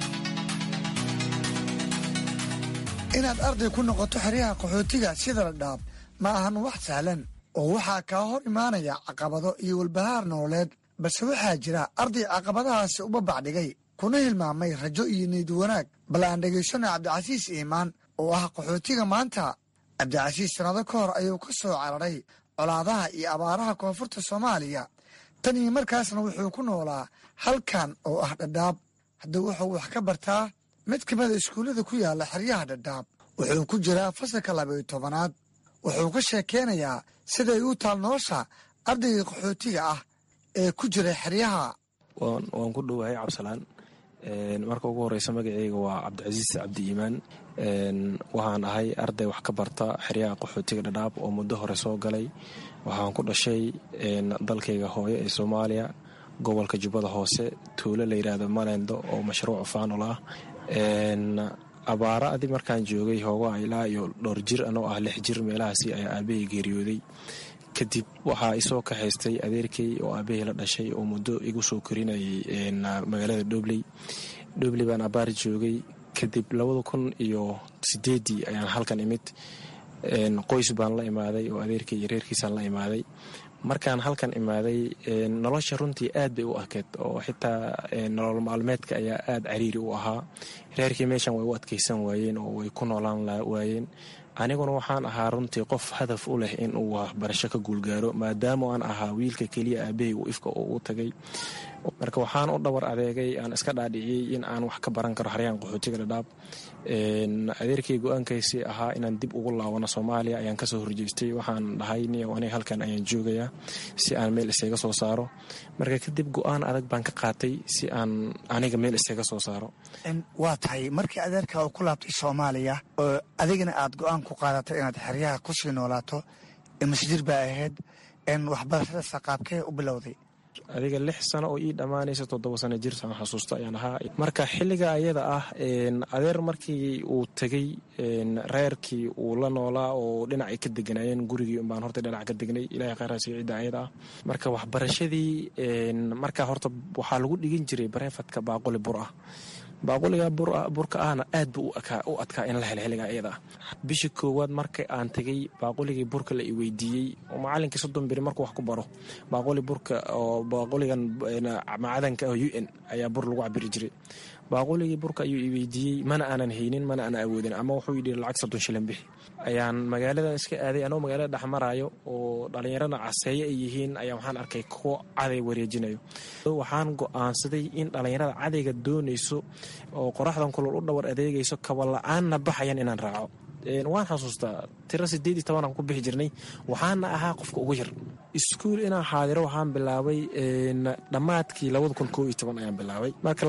inaad arday ku noqoto xeryaha qaxootiga sida Dhadhaab ma ahan wax sahlan oo waxaa kaa hor imaanaya caqabado iyo walbahaar nololeed, balse waxaa jira arday caqabadahaasi uba bacdhigay kuna hilmaamay rajo iyo niyad wanaag. bal aan dhegaysano cabdicasiis iimaan oo ah qaxootiga maanta. cabdicasiis sanado ka hor ayuu ka soo cararay colaadaha iyo abaaraha koonfurta Soomaaliya. tan iyo markaasna wuxuu ku noolaa halkan oo ah Dhadhaab. haddaba wuxuu wax ka bartaa mid ka mida iskuullada ku yaala xeryaha Dhadhaab. wuxuu ku jiraa fasalka 12aad. wuxuu ka sheekeynayaa siday u taal nolosha ardayga qaxootiga ah ee ku jira xeryaha. waan ku dhowahay cabsalaan. marka ugu horeysa magaceyga waa cabdicasiis cabdi iimaan. waxaan ahay arday wax ka barta xeryaha qaxootiga Dhadhaab oo muddo hore soo galay. waxaan ku dhashay dalkayga hooyo ee Soomaaliya, gobolka Jubbada Hoose, tuulo la yiraahdo Malendo oo mashruuc faanol ah. abaara adi markaan joogay hoogaa ilaa iyo dhowr jir anoo ah 6 jir meelahaasi ayaa aabahey geeriyooday. kadib waxaa isoo ka haystay adeerkay oo aabahey la dhashay oo muddo igu soo korinayay magaalada Dhobley baan abaar joogay. kadib 2008 ayaan halkan imid. qoys baan la imaaday oo adeerkay iyo reerkiisaan la imaaday. markaan halkan imaaday nolosha runtii aad bay u adkeyd oo xitaa nolol maalmeedka ayaa aad cariiri u ahaa. reerkii meeshan way u adkaysan waayeen oo way ku noolaan waayeen. aniguna waxaan ahaa runtii qof hadaf u leh in uu waxbarasho ka guulgaaro maadaama aan ahaa wiilka keliya aabahey uu ifka u tagay. marka waxaan u dhabar adeegay aan iska dhaadhiciyey in aan wax ka baran karo xeryahan qaxootiga Dhadhaab. adeerkay go-aankaysii ahaa inaan dib ugu laabano Soomaaliya ayaan kasoo horjeestay. waxaan dhahay aniga halkan ayaan joogayaa si aan meel isaga soo saaro. marka kadib go-aan adag baan ka qaatay si aan aniga meel isaga soo saaro. waa tahay markii adeerka uu ku laabtay Soomaaliya oo adigana aad go-aan ku qaadatay inaad xeryaha ku sii noolaato, masjid baa ahayd waxbarashada saqaabkee u bilowday? adiga 6 sano oo ii dhammaanaysa 7 sano jir saan xasuusta ayaan ahaa. marka xilliga ayada ah adeer markii uu tegey reerkii uu la noolaa oo dhinacay ka deganaayeen gurigii unbaan horta dhinac ka degnay. ilaahay khayraasiyo cidda ayada ah. marka waxbarashadii marka horta waxaa lagu dhigin jiray bareefadka baaquli bur ah. baaquliga burka ahna aad buu u adkaa in la helo xilliga ayada ah. bishii koowaad marka aan tegey baaquligii burka la i weydiiyey oo macalinkii 30 beri markuu wax ku baro baaquli burka oo baaquligan macadanka UN ayaa bur lagu cabiri jiray. baaquligii burka ayuu i weydiiyey mana aanan haynin mana aanan awoodin ama wuxuu yidhi lacag 30 shilin bixi. ayaan magaaladan iska aaday anoo magaalada dhex maraayo oo dhalinyarana caseeye ay yihiin ayaa waxaan arkay kuwo caday wareejinayo. waxaan go'aansaday in dhalinyarada cadayga doonayso oo qoraxdan kulul u dhawar adeegayso kaba la-aanna baxayan inaan raaco. waan xasuustaa tiro 18 aan ku bixi jirnay waxaana ahaa qofka ugu yar. iskuul inaan xaadiro waxaan bilaabay dhammaadkii 2011 ayaan bilaabay. marka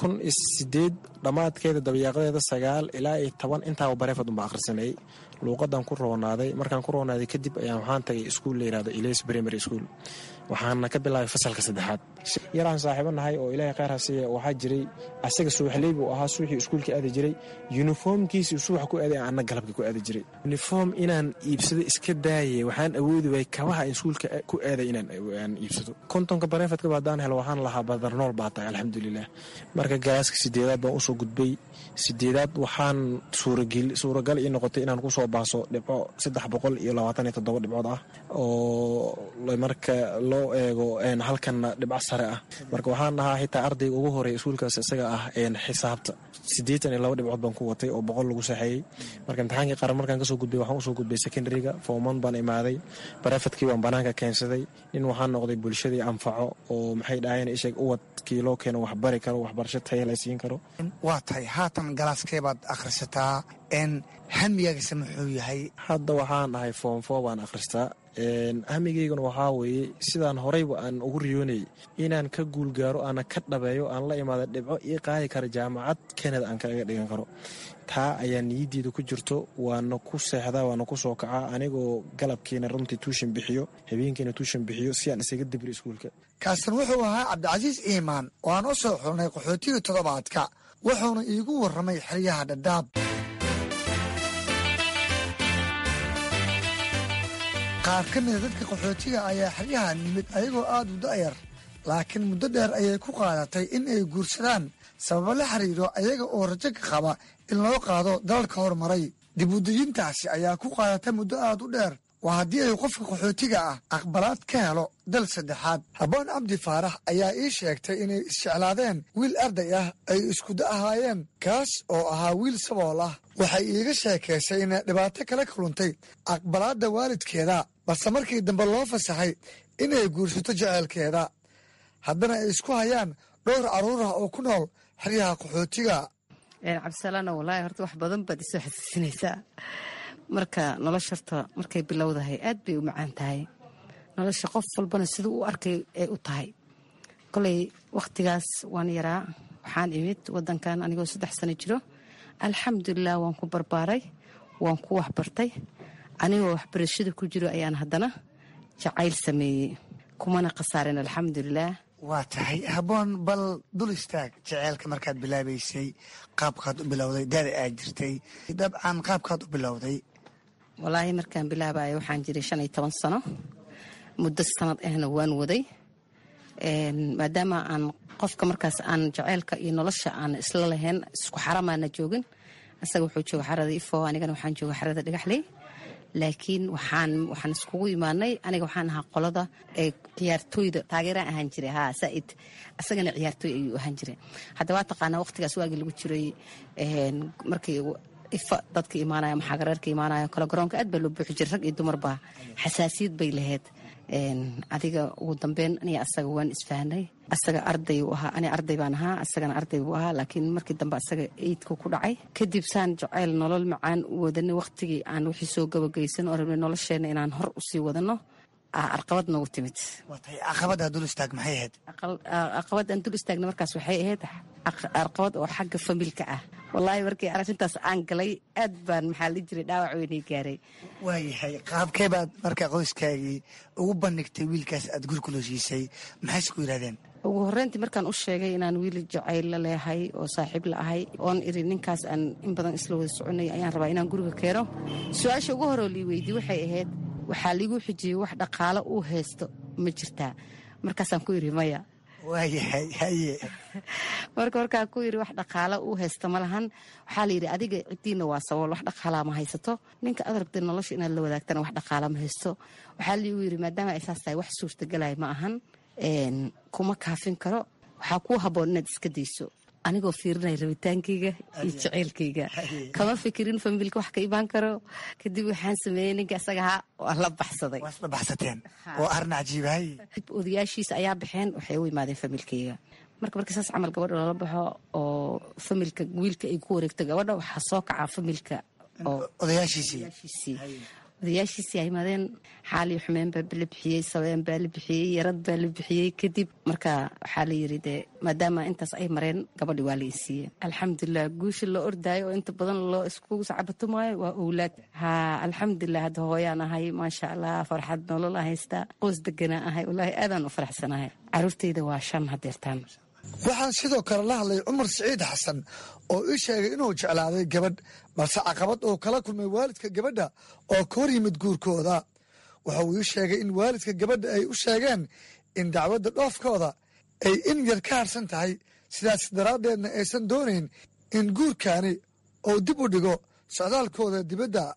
2008 dhammaadkeeda dabayaaqadeeda 9 ilaa 10 intaa bareefad unbaa akhrisanayay. luuqadan ku roonaaday. markaan ku roonaaday kadib ayaan waxaan tagay iskuul la yiraahdo Ilays Primary School. waxaana ka bilaabay fasalka 3aad. yaraan saaxiibo nahay oo ilaahay khayr ha siiyo waxaa jiray asaga suuxley buu ahaa suuxii iskuulka aadi jiray. uniformkiisa suuxa ku aaday aan galabka ku aadi jiray. uniform inaan iibsado iska daayay waxaan awoodi way kabaha iskuulka ku aaday inaan iibsado. kontonka bareefadka baadaan helo waxaan lahaa badarnool baa tahay alxamdulillaah. marka galaaska 8aad baan usoo gudbay. 8aad waxaan suuragal ii noqotay inaan kusoo baaso dhibco 327 dhibcood ah oo marka loo eego halkanna dhibco sare ah. Marka waxaan ahaa xitaa ardayga ugu horeeya iskuulkaas isaga ah xisaabta 82 dhibcood baan ku watay oo 100 lagu saxeeyey. Marka imtixaankii qaran markaan kasoo gudbay waxaan usoo gudbay secondaryga form 1 baan imaaday, barafadkii baan banaanka keensaday. nin waxaan noqday bulshadii anfaco oo maxay dhahayeen isheeg uwadkii loo keeno wax bari karo, waxbarasho tayo la siin karo. waa tahay haatan galaaskee baad akhrisataa hamigaagase muxuu yahay? hadda waxaan ahay form 4 baan akhristaa. hamigayguna waxaa weeye sidaan horeyba aan ugu riyoonayay inaan ka guulgaaro, aana ka dhabeeyo, aan la imaada dhibco ii qaadi kara jaamacad Canada aan kaga dhigan karo. taa ayaa niyaddeeda ku jirto, waana ku seexdaa, waana ku soo kacaa anigoo galabkiina runtii tuushan bixiyo, habeenkiina tuushan bixiyo si aan isaga dibiro iskuulka. kaasan wuxuu ahaa cabdicasiis iimaan oo aan u soo xulnay qaxootigii toddobaadka, wuxuuna iigu warramay xeryaha Dhadhaab. qaar ka mida dadka qaxootiga ayaa xeryaha nimid ayagoo aad u da'yar, laakiin muddo dheer ayay ku qaadatay in ay guursadaan sababo la xiriiro ayaga oo rajo ka qaba in loo qaado dalalka horumaray. dib u dejintaasi ayaa ku qaadatay muddo aad u dheer, waa haddii ay qofka qaxootiga ah aqbalaad ka helo dal saddexaad. habboon cabdi faarax ayaa ii sheegtay inay isjeclaadeen wiil arday ah ay iskuda ahaayeen, kaas oo ahaa wiil sabool ah. waxay iiga sheekaysay inay dhibaato kala kuluntay aqbalaadda waalidkeeda, balse markii dambe loo fasaxay inay guursato jeceelkeeda. haddana ay isku hayaan dhowr carruur ah oo ku nool xeryaha qaxootiga. cabdisalaano walaahi horta wax badan baad isoo xasuusinaysaa. marka nolosha horta markay bilowdahay aad bay u macaan tahay. nolosha qof walbana siduu u arkay ay u tahay. koley wakhtigaas waan yaraa, waxaan imid wadankan anigoo 3 sano jiro. alxamdulilah waan ku barbaaray, waan ku waxbartay. anigoo waxbarashada ku jiro ayaan haddana jacayl sameeyey, kumana khasaarin alxamdulilah. waa tahay habboon, bal dul istaag jaceylka markaad bilaabaysay, qaabkaad u bilowday, daada aad jirtay, dabcan qaabkaad u bilowday. walaahi markaan bilaabayo waxaan jiray 15 sano, muddo sanad ahna waan waday. maadaama aan qofka markaas aan jaceylka iyo nolosha aan isla lahayn, isku xaramaana joogin. asaga wuxuu jooga xarada Ifo, anigana waxaan jooga xarada Dhagaxley. laakiin waxaan iskugu imaanay, aniga waxaan ahaa qolada ee ciyaartooyda taageeraan ahaan jiray. saaid asagana ciyaartooy ayuu ahaan jiray. hadda waa taqaanaa waqtigaas waagii lagu jiray markii Ifa dadka imaanaya, maxagareerka imaanaya kala garoonka aad baa loo buuxi jiray, rag iyo dumarba xasaasiyad bay lahayd. adiga ugu dambeyn aniga asaga waan isfahnay. asaga arday uu ahaa, ani arday baan ahaa, asagana arday buu ahaa. laakiin markii dambe asaga eidku ku dhacay. kadib saan jacayl nolol macaan u wadanay, waqtigii aan wixii soo gabagaysan oo rabnay nolosheena inaan hor usii wadano, caqabad noogu timid. caqabada dul istaag maxay ahayd? caqabadaan dul istaagna markaas waxay ahayd caqabad oo xagga familka ah. wallaahi markii arrintaas aan galay aad baan maxaa la jiray dhaawac weynay gaaray. waayahay, qaabkee baad marka qoyskaagii ugu bandhigtay wiilkaas aad guri kula siisay? maxay isku yidhahdeen? ugu horreyntii markaan u sheegay inaan wiil jacayl la leehay oo saaxiib la ahay, oon iri ninkaas aan in badan isla wada soconay, ayaan rabaa inaan guriga keeno. su-aasha ugu horoo lii weydiye waxay ahayd, waxaa liigu xijiyey wax dhaqaalo uu haysto ma jirtaa? markaasaan ku yidhi maya. waayahay, haye markaan ku yidhi wax dhaqaalo uu haysto ma lahan. waxaa layidhi adiga ciddiina waa sabool, wax dhaqaalaa ma haysato. ninka aad rabtay nolosha inaad la wadaagtana wax dhaqaala ma haysto. waxaa liigu yidhi maadaama ay saas tahay wax suurtagelaya ma ahan, kuma kaafin karo, waxaa kuu habboon inaad iska dayso. anigoo fiirinaya rabitaankayga iyo jaceylkayga, kama fikirin familka wax ka imaan karo. kadib waxaan sameeyey ninka asagahaa waa la baxsaday. waa isla baxsateen oo arrin cajiibahay. odayaashiisa ayaa baxeen, waxay u imaadeen familkayga. markii saas camal gabadha loola baxo oo familka wiilka ay ku wareegto gabadha, waxaa soo kacaa familka odayaashiisii ay imaadeen. xaali xumeen baa la bixiyey, sabeen baa la bixiyey, yarad baa la bixiyey. kadib marka waxaa la yidhi dee maadaama intaas ay mareen, gabadhi waa la isiiyey. alxamdulilah, guusha loo ordaayo oo inta badan loo iskugu sacabatumaayo waa owlaad. alxamdulilah, hadda hooyaan ahay, maasha allah, farxad nolol aan haystaa, qoys deganaa ahay. wallaahi aadaan u faraxsanahay. caruurtayda waa 5 hadeertaan. waxaan sidoo kale la hadlay cumar siciid xasan oo ii sheegay inuu jeclaaday gabadh, balse caqabad oo kala kulmay waalidka gabadha oo ka hor yimid guurkooda. waxa uu ii sheegay in waalidka gabadha ay u sheegeen in dacwadda dhoofkooda ay in yar ka harsan tahay, sidaas daraaddeedna aysan doonayn in guurkaani uu dib u dhigo socdaalkooda dibadda.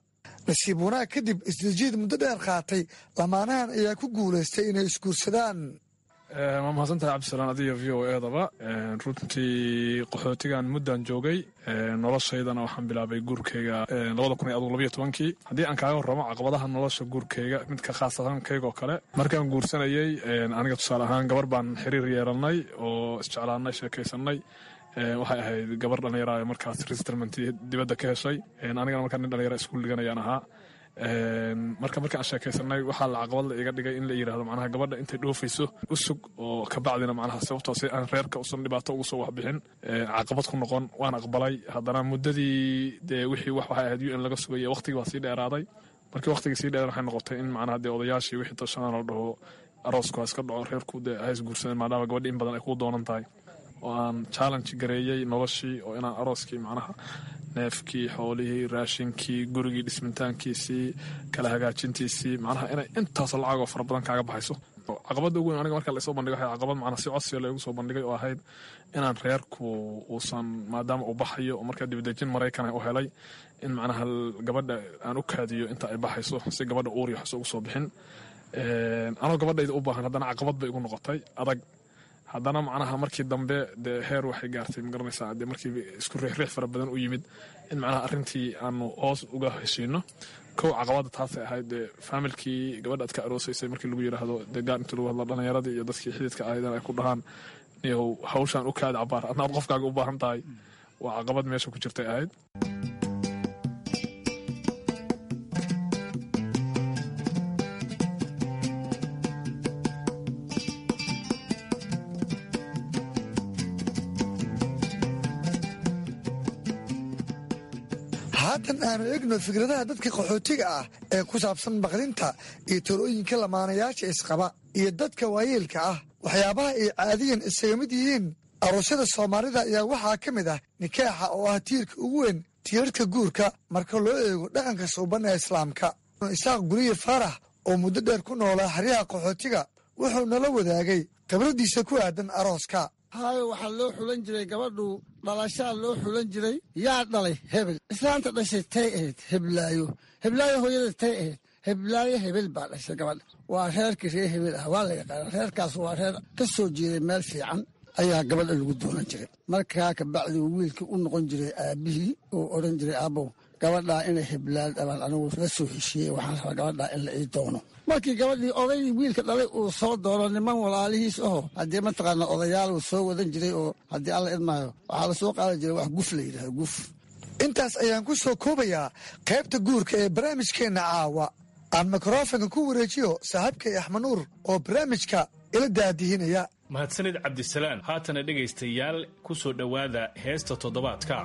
nasiib wanaag kadib isdajiid muddo dheer qaatay lamaanahan ayaa ku guulaystay inay isguursadaan. waa mahadsantahay cabdisalaan adiga v o edaba. runtii qaxootigan muddan joogay noloshaydana waxaan bilaabay guurkeyga 2012 haddii aan kaaga warramo caqabadaha nolosha guurkeyga midka khaasatan keyga oo kale markaan guursanayay aniga tusaale ahaan gabar baan xiriir yeelanay oo isjeclaanay sheekaysanay waxay ahayd gabar dhallinyara markaas resettlement dibadda ka heshay anigana markaa nin dhallinyara iskuul dhiganayaan ahaa markaan sheekaysanay waxaa la caqabad la iga dhigay in la yidhahdo macnaha gabadha intay dhoofayso usug oo kabacdina macnaha sababtoo si aan reerka usan dhibaato ugu soo waxbixin caqabad ku noqon waan aqbalay haddana muddadii dee wixii waxay ahayd UN laga sugaya waqtigii baa sii dheeraaday markii waqtigii sii dheeraaday waxay noqotay in macnaha dee odayaashii wixii tashanaan la dhaho aroosku ha iska dhaco reerku dee ha isguursadeen maadaama gabadhi in badan ay kuu doonan tahay oo aan challenge gareeyey noloshii oo inaan arooskii macnaha neefkii xoolihii raashinkii gurigii dhismitaankiisii kala hagaajintiisii macnaha inay intaasoo lacagoo fara badan kaaga baxayso caqabadda ugu weyn aniga marka laysoo bandhigay waxay caqabad macnaha si codsiga laygu soo bandhigay oo ahayd inaan reerku uusan maadaama uu baxayo oo markaa dibadejin maraykan u helay in macnaha gabadha aan u kaadiyo inta ay baxayso si gabadha uuriyo waxse ugu soo bixin anoo gabadhayda u baahan haddana caqabad bay igu noqotay adag haddana macnaha markii dambe dee heer waxay gaartay magaranaysaa dee markii isku riixriix fara badan u yimid in macnaha arrintii aanu hoos uga heshiino kow caqabadda taasay ahayd dee faamilkii gabadha aad ka aroosaysay markii lagu yidhaahdo dee gaar intii lagu hadla dhallinyaradii iyo dadkii xididka ahaydan ay ku dhahaan niyow hawshaan u kaada cabaar adnaad qofkaaga u baahan tahay waa caqabad meesha ku jirtay ahayd. haatan aanu egno fikradaha dadka qaxootiga ah ee ku saabsan baqdinta iyo talooyinka lamaanayaasha isqaba iyo dadka waayeelka ah waxyaabaha ay caadiyan isaga mid yihiin aroosyada soomaalida ayaa waxaa ka mid ah nikaaxa oo ah tiirka ugu weyn tiirarka guurka marka loo eego dhaqanka suuban ee islaamka. isaaq guriye faarax oo muddo dheer ku noolaa xeryaha qaxootiga wuxuu nala wadaagay khibradiisa ku aadan arooska. hayo waxaa loo xulan jiray gabadhu dhalashaa loo xulan jiray yaa dhalay hebel islaanta dhashay tay ahayd heblaayo hooyada tay ahayd heblaayo hebel baa dhashay gabadha waa reerkii reer hebel ah waa la yaqaana reerkaas waa reer ka soo jeeday meel fiican ayaa gabadha lagu doonan jiray markaa kabacdi wiilkii u noqon jiray aabihii oo odhan jiray aabow gabadhaa inay heblaad abaan anigu la soo heshiiyey waxaan rabaa gabadhaa in la ii doono markii gabadhii odaydii wiilka dhalay uu soo doono niman walaalihiis aho haddii mataqaana odayaal uu soo wadan jiray oo haddii alla idmaayo waxaa la soo qaadi jiray wax guf la yidhahdo guf. intaas ayaan ku soo koobayaa qaybta guurka ee barnaamijkeenna caawa aan mikrofonka ku wareejiyo saaxiibkay axmed nuur oo barnaamijka ila daadihinaya. mahadsanid cabdisalaan haatana dhegaystayaal ku soo dhowaada heesta toddobaadka.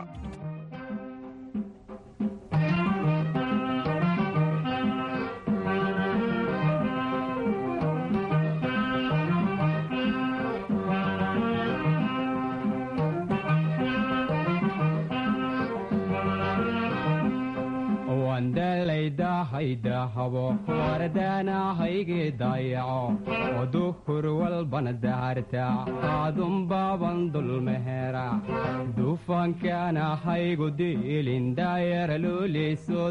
dahabo wardaanahayge dayaco oo duhur walbana daarta aadunbaaban dulmehera duufaankaanahaygu diilin daayara looley soo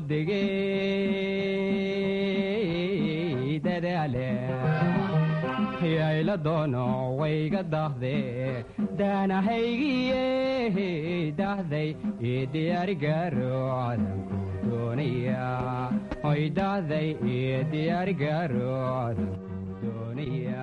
degey dadaale yayla doono wayga dahde daanahaygiye dahday ii diyaarigaro cadanku doonaya oy dahday ii diyaarigaro cadanku doonaya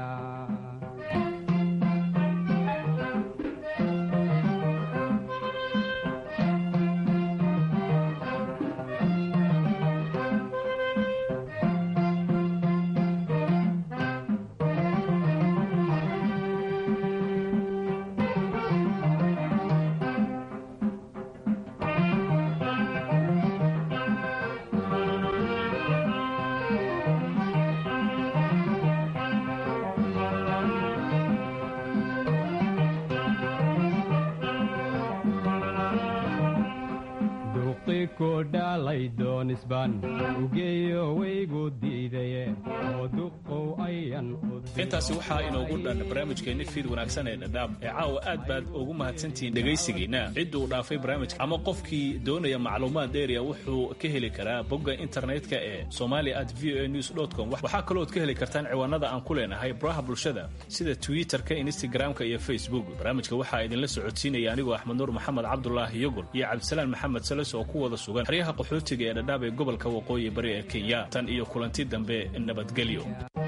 igu dhalay doonisbaan ugeeyo waygu diidaye oo duqow ayan intaasi waxaa inoogu dhan barnaamijkeenni fiid wanaagsan ee dhadhaab ee caawa aad baad ugu mahadsantihiin dhegaysigiina cidduu dhaafay barnaamijka ama qofkii doonaya macluumaad dheeriya wuxuu ka heli karaa bogga internetka ee somali@voanews.com waxaa kalooad ka heli kartaan ciwaanada aan ku leenahay baraha bulshada sida twitterka instagramka iyo facebook barnaamijka waxaa idinla socodsiinaya anigoo axmed nuur maxamed cabdulaahi yogol iyo cabdisalaan maxamed sales oo ku wada sugan xeryaha qaxootiga ee dhadhaab ee gobolka waqooyi bari ee kenya tan iyo kulanti dambe nabadgelyo